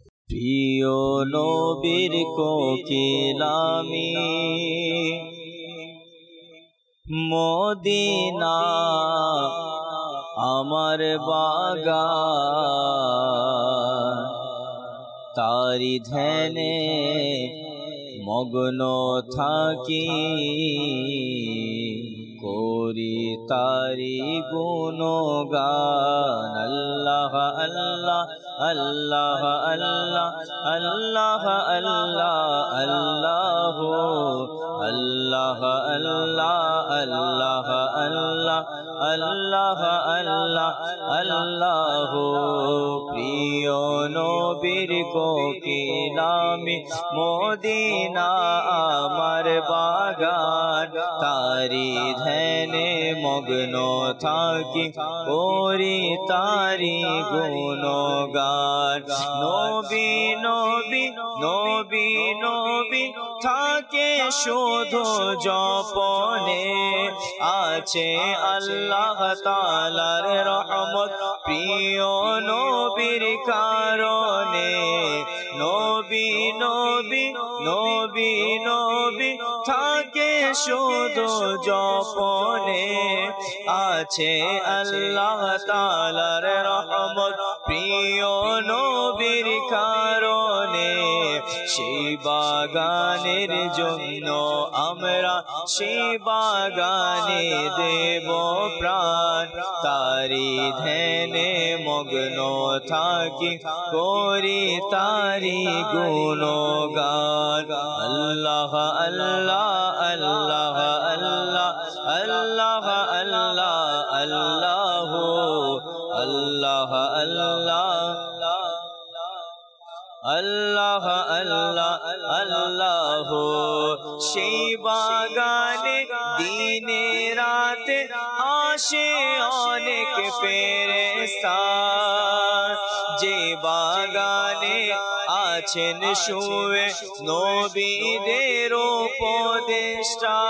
প্রিয় নবীর কোকিলামি মদিনা আমার বাগান, তারি ধ্যানে মগ্ন থাকি, করি তারি গুণগান। আল্লাহ আল্লাহ আল্লাহ আল্লাহ আল্লাহ আল্লাহ আল্লাহ আল্লাহ আল্লাহ আল্লাহ আল্লাহ আল্লাহ আল্লাহ আল্লাহ। প্রিয় নবীর কোকিলামি মদিনা আমার বাগান, তারি ধ্যানে মগ্ন থাকি, করি তারি গুণগান। নবী নবী নবী নবী থাকে শুধু জপনে, আছে আল্লাহ তাআলার রহমত প্রিয় নবীর কারণে। নবী নবী নবী নবী থাকে শুধু জপনে, আছে আল্লাহ তাআলার রহমত প্রিয় নবীর কারণে। সেই বাগানের জন্য আমরা সেই বাগানে দেব প্রাণ, তারি ধ্যানে মগ্ন থাকি করি তারি গুণগান। আল্লাহ আল্লাহ আল্লাহ আল্লাহ আল্লাহ আল্লাহ আল্লাহ আল্লাহ আল্লাহ আল্লাহ আল্লাহ। সেই বাগানে দিনে রাতে আসে অনেক ফেরেশতা, যে বাগানে আছেন শুয়ে নবীদের উপদেষ্টা।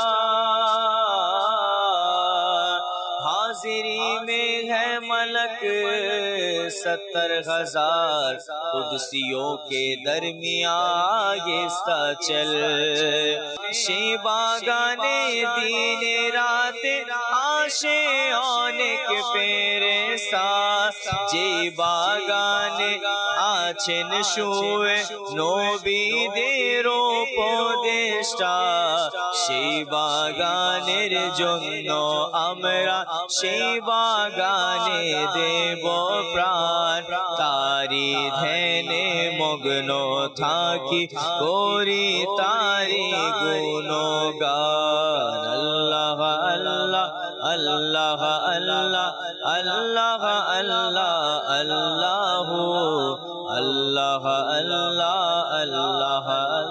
हाजिरी में है मलक सत्तर हजार, कुदसियों के दरमियाँ ये चल। সে বাগানে দিনে রাতে আসে অনেক ফেরেশতা, যে বাগানে আছেন শুয়ে নবীদের উপদেষ্টা। সেই বাগানের জন্য আমরা সেই বাগানে দেব প্রাণ, তারি ধ্যানে মগ্ন থাকি করি তারি গুণগান। আল্লাহ আল্লাহ আল্লাহ আল্লাহ আল্লাহ আল্লাহ আল্লাহ আল্লাহ আল্লাহ আল্লাহ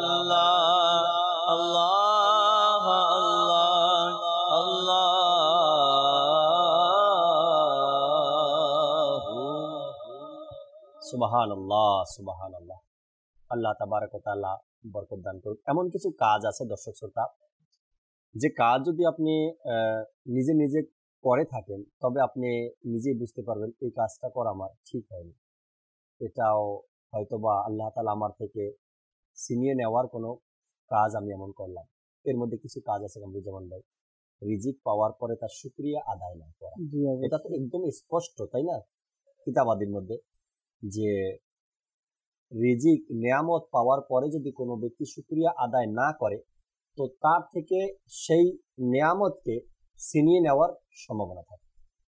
আল্লাহ আল্লাহ আল্লাহ। সুবহানাল্লাহ সুবহানাল্লাহ। আল্লাহ তাবারক ওয়া তাআলা বরকত দান করুন। এমন কিছু কাজ আছে দর্শক শ্রোতা, যে কাজ যদি আপনি নিজে নিজে করে থাকেন তবে আপনি নিজেই বুঝতে পারবেন এই কাজটা করা আমার ঠিক হয়নি, এটাও হয়তোবা আল্লাহ তাআলা আমার থেকে ছিনিয়ে নেওয়ার কোনো কাজ আমি এমন করলাম। এর মধ্যে কিছু কাজ আছে কামরুজ্জামান ভাই, রিজিক পাওয়ার পরে তার শুকরিয়া আদায় না করা। এটা তো একদম স্পষ্ট, তাই না, কিতাবাদির মধ্যে, যে রিজিক নিয়ামত পাওয়ার পরে যদি কোনো ব্যক্তি শুকরিয়া আদায় না করে তো তার থেকে সেই নিয়ামতকে ছিনিয়ে নেওয়ার সম্ভাবনা থাকে।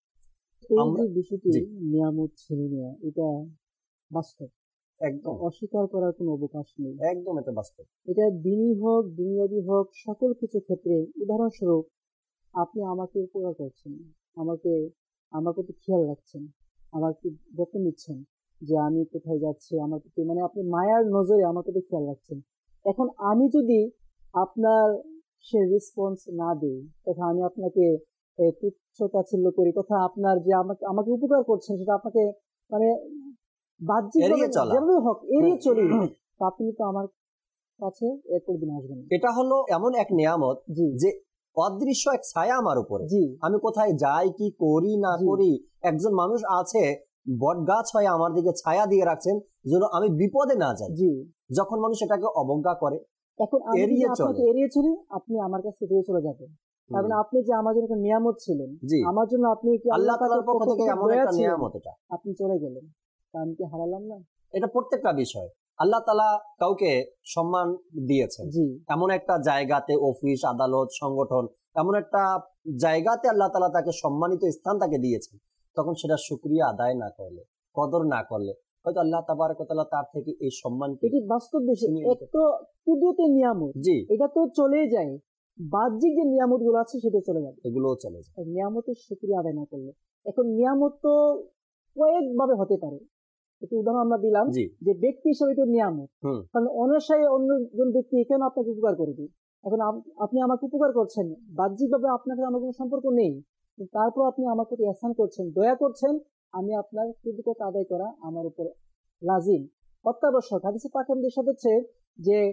এই বিষয়টি নিয়ামত ছিনিয়ে নেওয়া, এটা বাস্তব, একদম অস্বীকার করার কোনো অবকাশ নেই, একদম এটা বাস্তব। এটা দিনই হোক দুনিয়াবি হোক সকল কিছু ক্ষেত্রে। উদাহরণস্বরূপ, আপনি আমাকে উপকার করছেন, আমাকে আমাকে তো খেয়াল রাখছেন, আমাকে যত্ন নিচ্ছেন যে আমি কোথায় যাচ্ছি, আমার প্রতি মানে আপনি মায়ার নজরে আমার প্রতি খেয়াল রাখছেন। এখন আমি যদি আপনার সে রেসপন্স না দিই, তথা আমি আপনাকে তুচ্ছ তাচ্ছিল্য করি, তথা আপনার যে আমাকে আমাকে উপকার করছেন সেটা আপনাকে মানে বাহ্যিক যেভাবে হোক এড়িয়ে চলি, আপনি তো আমার কাছে এরপর দিন আসবেন। এটা হলো এমন এক নিয়ামত যে অদৃশ্য এক ছায়া আমার উপরে। আমি কোথায় যাই কি করি না করি, একজন মানুষ আছে বট গাছ হয়ে আমার দিকে ছায়া দিয়ে রাখছেন যেন আমি বিপদে না যাই। যখন মানুষ এটাকে অবজ্ঞা করে, এখন এড়িয়ে চলে এড়িয়ে চলে আপনি আমার কাছে ফিরে চলে যাবেন, কারণ আপনি যে আমার জন্য নিয়ামত ছিলেন, আমার জন্য আপনি কি আল্লাহ তাআলার পক্ষ থেকে এমন একটা নিয়ামত, এটা আপনি চলে গেলেন, আমি কি হারালাম না? এটা প্রত্যেকটা বিষয় আল্লাহ তাআলা কাউকে সম্মান দিয়েছেন, এমন একটা জায়গাতে, অফিস আদালত সংগঠন, এমন একটা জায়গাতে আল্লাহ তাআলা তাকে সম্মানিত স্থান তাকে দিয়েছেন। তখন সেটা শুকরিয়া আদায় না করলে, কদর না করলে, হয়তো আল্লাহ তাবারক ওয়া তাআলা তার থেকে এই সম্মানকে, এটি বাস্তব বিষয়। এক তো কুদরতের নিয়ামত, জি এটা তো চলেই যায়, বাহ্যিক যে নিয়ামত গুলো আছে সেটা চলে যাবে, এগুলোও চলে যায় নিয়ামতের শুকরিয়া আদায় না করলে। এখন নিয়ামত তো কয়েকভাবে হতে পারে। একটু উদাহরণ আমরা দিলাম যে ব্যক্তি হিসেবে তো নিয়ামত, কারণ অনাশয়ে অন্যজন ব্যক্তি কেন আপনাকে উপকার করবে। এখন আপনি আমাকে উপকার করছেন, বাহ্যিকভাবে আপনাকে আমার কোনো সম্পর্ক নেই, তারপর আপনি আমার প্রতি ihsan করছেন, দয়া করছেন, আমি আপনার কৃতজ্ঞতা আদায় করা আমার উপর লাজিম, অত্যাবশ্যক। হাদিসে পাক আমাদের সাথে হচ্ছে যে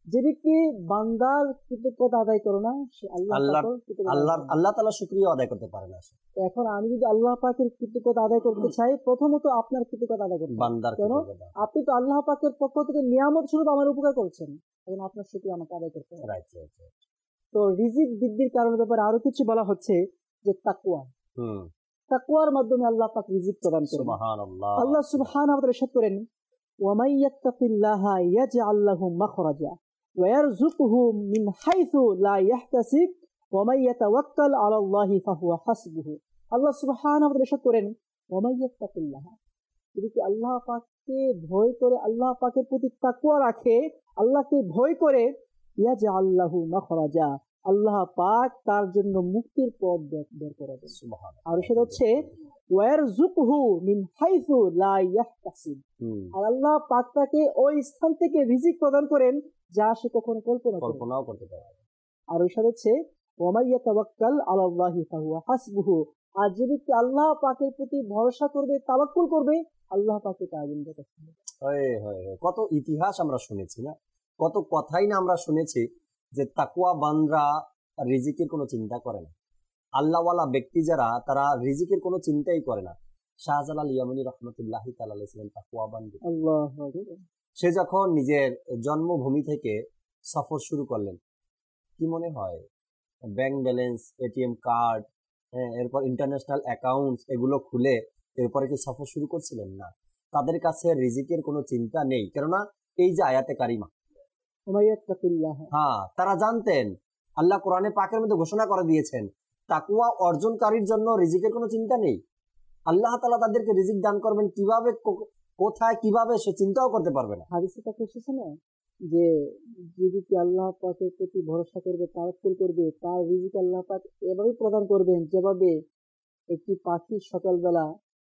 যে ব্যক্তি বান্দার কৃতজ্ঞতা আদায় করে না সে আল্লাহ আল্লাহ পাকের কৃতজ্ঞতা আল্লাহ আদায় করে না। আল্লাহ তাআলা শুকরিয়া আদায় করতে পারে না সে। এখন আমি যদি আল্লাহ পাকের কৃতজ্ঞতা আদায় করতে চাই, প্রথমত আপনার কৃতজ্ঞতা আদায় করতে হবে। বান্দার কেন? কৃতজ্ঞতা। আপনি তো আল্লাহ পাকের পক্ষ থেকে নিয়ামত স্বরূপ আমার উপকার করছেন, এখন আপনার শুকরিয়া আমাকে আদায় করতে হবে। Right right right. তো রিজিক বৃদ্ধির কারণের ব্যাপারে আরো কিছু বলা হচ্ছে যে তাকওয়া। হুম, তাকওয়ার মাধ্যমে আল্লাহ পাক রিজিক প্রদান করেন। সুবহানাল্লাহ। আল্লাহ সুবহানাহু ওয়া তাআলা ইরশাদ করেন, ওয়া মান ইয়াত্তাকিল্লাহা ইয়াজআল লাহু মাখরাজা ওয়া ইয়ারযুকহু মিন হাইথু লা ইয়াহতাসিব ওয়া মান ইয়াতাওয়াক্কাল আলাল্লাহি ফাহুয়া হাসবুহু। আল্লাহ সুবহানাহু ওয়া তাআলা ইরশাদ করেন, ওয়া মান ইয়াত্তাকিল্লাহা, যদি কি আল্লাহ পাককে ভয় করে, আল্লাহ পাকের প্রতি তাকওয়া রাখে, আল্লাহকে ভয় করে, ইয়াজআল লাহু মাখরাজা, আল্লাহ পাক তার জন্য মুক্তির পথ বের- বের করে দেন। সুবহানাল্লাহ। আর সেটা হচ্ছে ওয়ারযুকহু মিন হাইথু লা ইয়াহতাসিব, হুম, আর আল্লাহ পাক তাকে ওই স্থান থেকে রিজিক প্রদান করেন যা সে কখনো কল্পনা করে। কল্পনাও করতে পারে না। আর ওই সাথে হচ্ছে ওয়া মান ইয়াতাওয়াক্কাল আলাল্লাহি ফাহুয়া হাসবুহু, আর যে ব্যক্তি আল্লাহ পাকের প্রতি ভরসা করবে, তাওয়াক্কুল করবে, আল্লাহ পাকে তার জন্য যথেষ্ট। হয়, হয়, হয়। কত ইতিহাস আমরা শুনেছি না, কত কথাই না আমরা শুনেছি যে তাকওয়া বান্দরা রিজিকের কোনো চিন্তা করে না। আল্লাহওয়ালা ব্যক্তি যারা, তারা রিজিকের কোনো চিন্তাই করে না। শাহজালাল ইয়ামানি রহমতুল্লাহি তাআলা আলাইহি ছিলেন তাকওয়াবান ব্যক্তি। আল্লাহু আকবার। সে যখন নিজের জন্মভূমি থেকে সফর শুরু করলেন, কি মনে হয় ব্যাংক ব্যালেন্স, এটিএম কার্ড, এরপর ইন্টারন্যাশনাল অ্যাকাউন্টস এগুলো খুলে এরপরে কি সফর শুরু করছিলেন? না, তাদের কাছে রিজিকের কোনো চিন্তা নেই। কেননা এই যে আয়াতে কারিমা, ওয়া মান ইয়াত্তাকিল্লাহা, হ্যাঁ, তারা জানতেন, আল্লাহ কোরআনে পাকের মধ্যে ঘোষণা করে দিয়েছেন তাকওয়া অর্জনকারীর জন্য রিজিকের কোনো চিন্তা নেই। আল্লাহ তাআলা তাদেরকে রিজিক দান করবেন কিভাবে, কো- কোথায়, কিভাবে, সে চিন্তাও করতে পারবে না। হাদিসে তাকে এসেছে না যে যদি কি আল্লাহ পাকের প্রতি ভরসা করবে, তাওয়াক্কুল করবে, তার রিজিক আল্লাহ পাক এভাবে প্রদান করবেন যেভাবে একটি পাখি সকালবেলা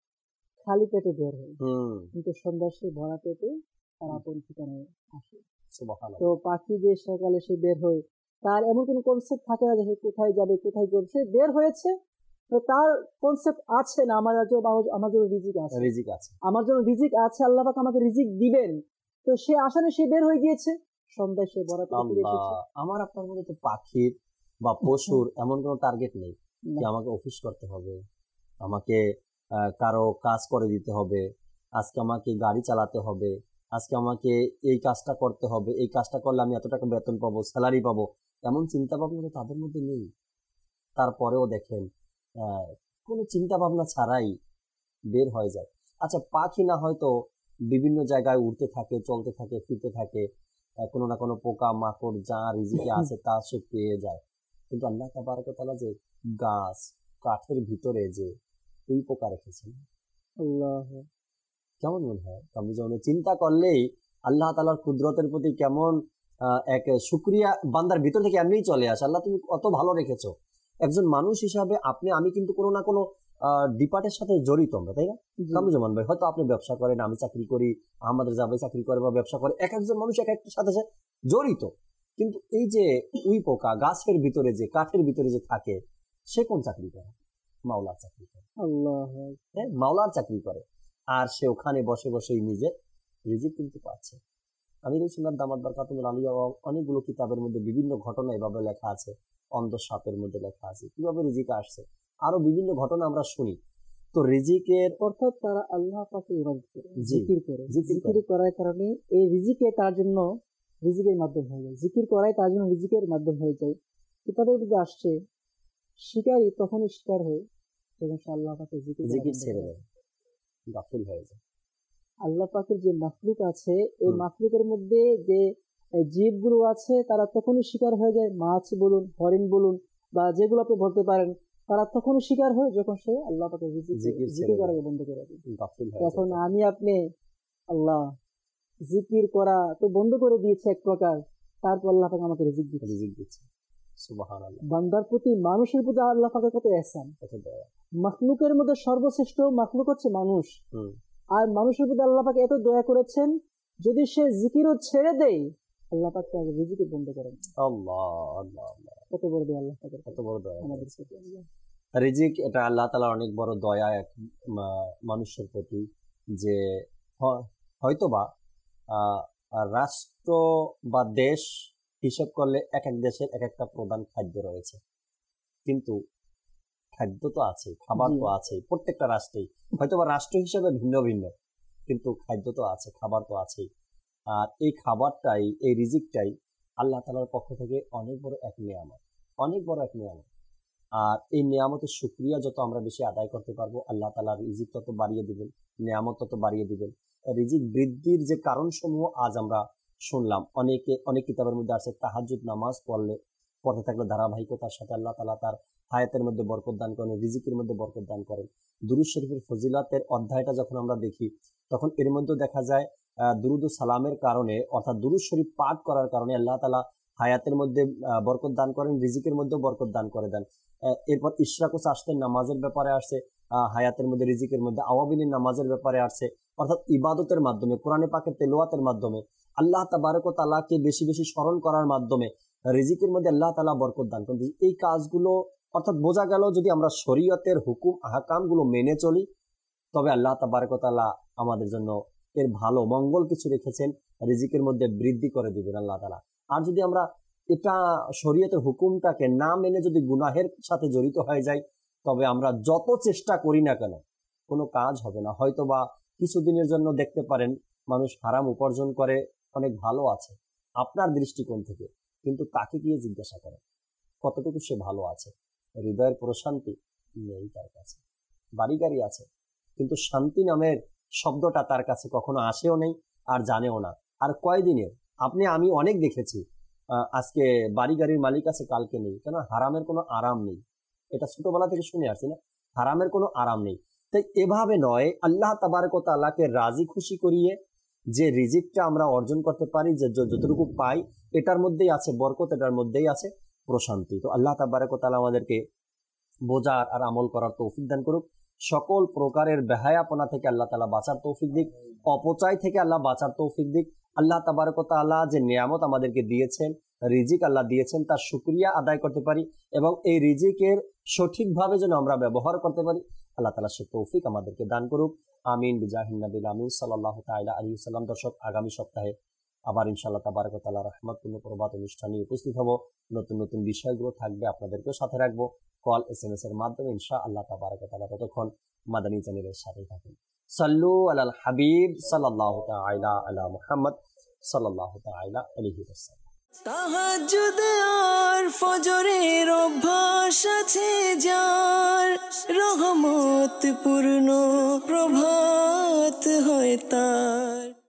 খালি পেটে বের হয় হুম, কিন্তু সন্ধ্যা সে ভরা পেটে তার আপন ঠিকানায় আসে। সুবহানাল্লাহ। তো পাখি যে সকালে সে বের হয়, তার এমন কোনো কনসেপ্ট থাকে না যে সে কোথায় যাবে, কোথায় যাবে, সে বের হয়েছে, তো তার কনসেপ্ট আছে না আমার জন্য, আমার জন্য রিজিক আছে, রিজিক আছে। আমার জন্য রিজিক আছে, আল্লাহ পাক আমাকে রিজিক দিবেন। তো সে আসানে সে বের হয়ে গিয়েছে, সন্ধ্যায় সে ভরা পেটে ফিরে আল্লাহ, এসেছে। আমার আপনার মধ্যে তো পাখির বা পশুর এমন কোনো টার্গেট নেই না। যে আমাকে অফিস করতে হবে, আমাকে আহ, কারো কাজ করে দিতে হবে, আজকে আমাকে গাড়ি চালাতে হবে, আজকে আমাকে এই কাজটা করতে হবে, এই কাজটা করলে আমি এত টাকা বেতন পাবো, স্যালারি পাবো, এমন চিন্তা ভাবনা তো তাদের মধ্যে নেই। তারপরেও দেখেন আহ কোনো চিন্তা ভাবনা ছাড়াই বের হয়ে যায়। আচ্ছা, পাখি না হয়তো বিভিন্ন জায়গায় উড়তে থাকে, চলতে থাকে, ফিরতে থাকে, আহ, কোনো না কোনো পোকা মাকড় যা রিজিকে আছে তা সে পেয়ে যায়, কিন্তু আল্লাহ তাবারক ওয়া তাআলা যে গাছ কাঠের ভিতরে যে এই পোকা রেখেছেন, আল্লাহ, কেমন মনে হয়? আমি যেমন চিন্তা করলেই আল্লাহ তাআলার কুদরতের প্রতি কেমন আহ, এক শুকরিয়া বান্দার ভিতর থেকে এমনিই চলে আসে। আল্লাহ তুমি কত ভালো রেখেছো। একজন মানুষ হিসাবে আপনি, আমি কিন্তু কোনো না কোনো ডিপার্টের সাথে জড়িত আমরা, তাই না? কামরুজ্জামান ভাই, হয়তো আপনি ব্যবসা করেন, আমি চাকরি করি, আমাদের যাবে চাকরি করে বা ব্যবসা করে, এক একজন মানুষ এক একটার সাথে জড়িত। কিন্তু এই যে উই পোকা গাছের ভিতরে যে কাঠের ভিতরে যে থাকে, সে কোন চাকরি করে? মাওলার চাকরি করে। আল্লাহ, হ্যাঁ, মাওলার চাকরি করে, আর সে ওখানে বসে বসেই নিজে রিজিক কিন্তু পাচ্ছে। আমি রসুল্লাহ দামাত বারকাতুহুল আলিয়া অনেকগুলো কিতাবের মধ্যে বিভিন্ন ঘটনা এভাবে লেখা আছে, অন্ধ সাপের মধ্যে লেখা আছে কিভাবে রিজিক আসছে, আরো বিভিন্ন ঘটনা আমরা শুনি। তো রিজিকের অর্থাৎ তারা আল্লাহ পাকে ইবাদত করে, জি, জিকির করে, জিকির করে। জিকির করার কারণে এই রিজিকে তার জন্য রিজিকের মাধ্যম হয়ে যায়, জিকির করাই তার জন্য রিজিকের মাধ্যম হয়ে যায়। কিতাবের মধ্যে আসছে শিকারী তখনই শিকার হয় যখন সে আল্লাহ পাকে জিকির করা জিকির বন্ধ ছেড়ে করে। দেয়, গাফিল হয়ে যায়। আল্লাহ পাকের যে মাখলুক আছে, এই হুম। মাখলুকের মধ্যে যে জীবগুলো আছে তারা তখনই শিকার হয়ে যায়, মাছ বলুন, হরিণ বলুন, বা যেগুলো আপনি বলতে পারেন, তারা তখনই শিকার হয় যখন সে আল্লাহ পাকে জিকির জিকির ছেড়ে করা দেয়, বন্ধ করে দেয়। গাফিল হয়ে এখন যায়। আমি আপনি আল্লাহ জিকির করা তো বন্ধ করে দিয়েছে এক প্রকার, তারপর আল্লাহ পাক আমাকে রিজিক দিচ্ছে। রিজিক দিচ্ছে, সুবহানাল্লাহ। বান্দার প্রতি, মানুষের প্রতি আল্লাহ পাকের কত ihsan। কত দয়া। মাখলুকের মধ্যে সর্বশ্রেষ্ঠ মাখলুক হচ্ছে মানুষ, হুম, আর মানুষের প্রতি আল্লাহ পাক এত দয়া করেছেন, যদি সে জিকিরও ছেড়ে দেয় আল্লাহ পাক তাকে রিজিকে বন্ধ করেন। আল্লাহ আল্লাহ আল্লাহ, কত বড় দয়া আল্লাহ পাকের, কত বড় দয়া আমাদের করেছে। প্রতি আল্লাহ। রিজিক এটা আল্লাহ তাআলার অনেক বড় দয়া এক মা- মানুষের প্রতি, যে হ- হয়তোবা আহ, রাষ্ট্র বা দেশ হিসাব করলে এক এক দেশের এক একটা প্রধান খাদ্য রয়েছে, কিন্তু খাদ্য তো আছে, খাবার তো আছে প্রত্যেকটা রাষ্ট্রেই, হয়তো বা রাষ্ট্র হিসেবে ভিন্ন ভিন্ন, কিন্তু খাদ্য তো আছে, খাবার তো আছেই। আর এই খাবারটাই, এই রিজিকটাই আল্লাহ তাআলার পক্ষ থেকে অনেক বড় এক নিয়ামত, অনেক বড় এক নিয়ামত। আর এই নিয়ামতের শুকরিয়া যত আমরা বেশি আদায় করতে পারবো, আল্লাহ তাআলার রিজিক তত বাড়িয়ে দিবেন, নিয়ামত তত বাড়িয়ে দিবেন। রিজিক বৃদ্ধির যে কারণসমূহ আজ আমরা শুনলাম, অনেকে অনেক কিতাবের মধ্যে আছে তাহাজ্জুদ নামাজ পড়লে, পড়তে থাকলে ধারাবাহিকতার সাথে আল্লাহ তাআলা তার হায়াতের মধ্যে বরকত দান করেন, রিজিকের মধ্যে বরকত দান করেন। দুরূদ শরীফের ফজিলাতের অধ্যায়টা যখন আমরা দেখি, তখন এর মধ্যে দেখা যায় দুরূদ ও সালামের কারণে, অর্থাৎ দুরূদ শরীফ পাঠ করার কারণে আল্লাহ তাআলা হায়াতের মধ্যে বরকত দান করেন, রিজিকের মধ্যেও বরকত দান করে দেন। এরপর ইশরাক ও চাশতের নামাজের ব্যাপারে আসছে, হায়াতের মধ্যে রিজিকের মধ্যে আওয়াবিনের নামাজের ব্যাপারে আসছে, অর্থাৎ ইবাদতের মাধ্যমে, কোরআনে পাকের তেলাওয়াতের মাধ্যমে, আল্লাহ তাবারক ওয়া তাআলাকে বেশি বেশি স্মরণ করার মাধ্যমে রিজিকের মধ্যে আল্লাহ তাআলা বরকত দান করেন। এই কাজগুলো, অর্থাৎ বোঝা গেল যদি আমরা শরীয়তের হুকুম আহকামগুলো মেনে চলি, তবে আল্লাহ তাবারক ওয়া তাআলা আমাদের জন্য এর ভালো মঙ্গল কিছু রেখেছেন, রিজিকের মধ্যে বৃদ্ধি করে দিবেন আল্লাহ তাআলা। আর যদি আমরা এটা শরীয়তের হুকুমটাকে না মেনে যদি গুনাহের সাথে জড়িত হয়ে যাই, তবে আমরা যত চেষ্টা করি না কেন কোনো কাজ হবে না। হয়তো বা কিছুদিনের জন্য দেখতে পারেন মানুষ হারাম উপার্জন করে, অনেক ভালো আছে আপনার দৃষ্টিকোণ থেকে, কিন্তু তাকে গিয়ে জিজ্ঞাসা করেন কতটুকু সে ভালো আছে, হৃদয়ের প্রশান্তি নেই তার কাছে, বাড়ি গাড়ি আছে, কিন্তু শান্তি নামের শব্দটা তার কাছে কখনো আসেও নেই আর জানেও না। আর কয়দিনের, আপনি আমি অনেক দেখেছি, আজকে বাড়ি গাড়ির মালিক আছে, কালকে নেই, কেন? হারামের কোনো আরাম নেই। এটা ছোটবেলা থেকে শুনে আসছি না, হারামের কোনো আরাম নেই। তাই এভাবে নয়, আল্লাহ তাবারক ওয়া তাআলাকে রাজি খুশি করিয়ে যে রিজিকটা আমরা অর্জন করতে পারি, যে যতটুকু পাই, এটার মধ্যেই আছে বরকত, এটার মধ্যেই আছে প্রশান্তি। তো আল্লাহ তাবারক ওয়া তাআলা আমাদেরকে বোঝার আর আমল করার তৌফিক দান করুক। সকল প্রকারের বেহায়াপনা থেকে আল্লাহ তাআলা বাঁচার তৌফিক দিক, অপচয় থেকে আল্লাহ বাঁচার তৌফিক দিক। আল্লাহ তাবারক ওয়া তাআলা যে নিয়ামত আমাদেরকে দিয়েছেন, রিজিক আল্লাহ দিয়েছেন, তার শুকরিয়া আদায় করতে পারি এবং এই রিজিকের সঠিকভাবে যেন আমরা ব্যবহার করতে পারি, আল্লাহ তাআলা সে তৌফিক আমাদেরকে দান করুক। আমিন বিজাহিন নবিল আমিন সাল্লাল্লাহু তাআলা আলাইহি ওয়াসাল্লাম। দর্শক, আগামী সপ্তাহে আবার ইনশাআল্লাহ তাবারক ওয়া তাআলা রহমতপূর্ণ প্রভাত অনুষ্ঠানে উপস্থিত হব। নতুন নতুন বিষয়গুলো থাকবে, আপনাদেরকেও সাথে রাখবো কল এস এম এস এর মাধ্যমে ইনশাআল্লাহ তাবারক ওয়া তাআলা। ততক্ষণ মাদানী চ্যানেলের সাথে থাকুন। সাল্লু আলাল হাবিব সাল্লাল্লাহু তাআলা আলা মুহাম্মদ সাল্লাল্লাহু তাআলা আলাইহি ওয়াসাল্লাম। তাহাজ্জুদ আর ফজরের অভ্যাস আছে যার, রহমত পূর্ণ প্রভাত হয় তার।